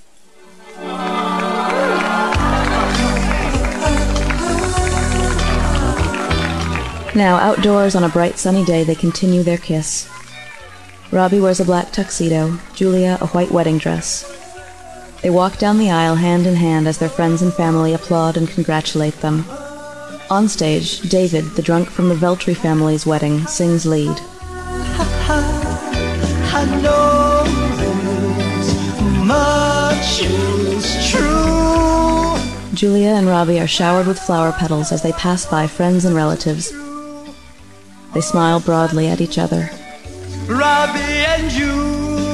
Now, outdoors on a bright sunny day, they continue their kiss. Robbie wears a black tuxedo, Julia a white wedding dress. They walk down the aisle hand in hand as their friends and family applaud and congratulate them. On stage, David, the drunk from the Veltri family's wedding, sings lead. I know much is true. Julia and Robbie are showered with flower petals as they pass by friends and relatives. They smile broadly at each other. Robbie and Julia.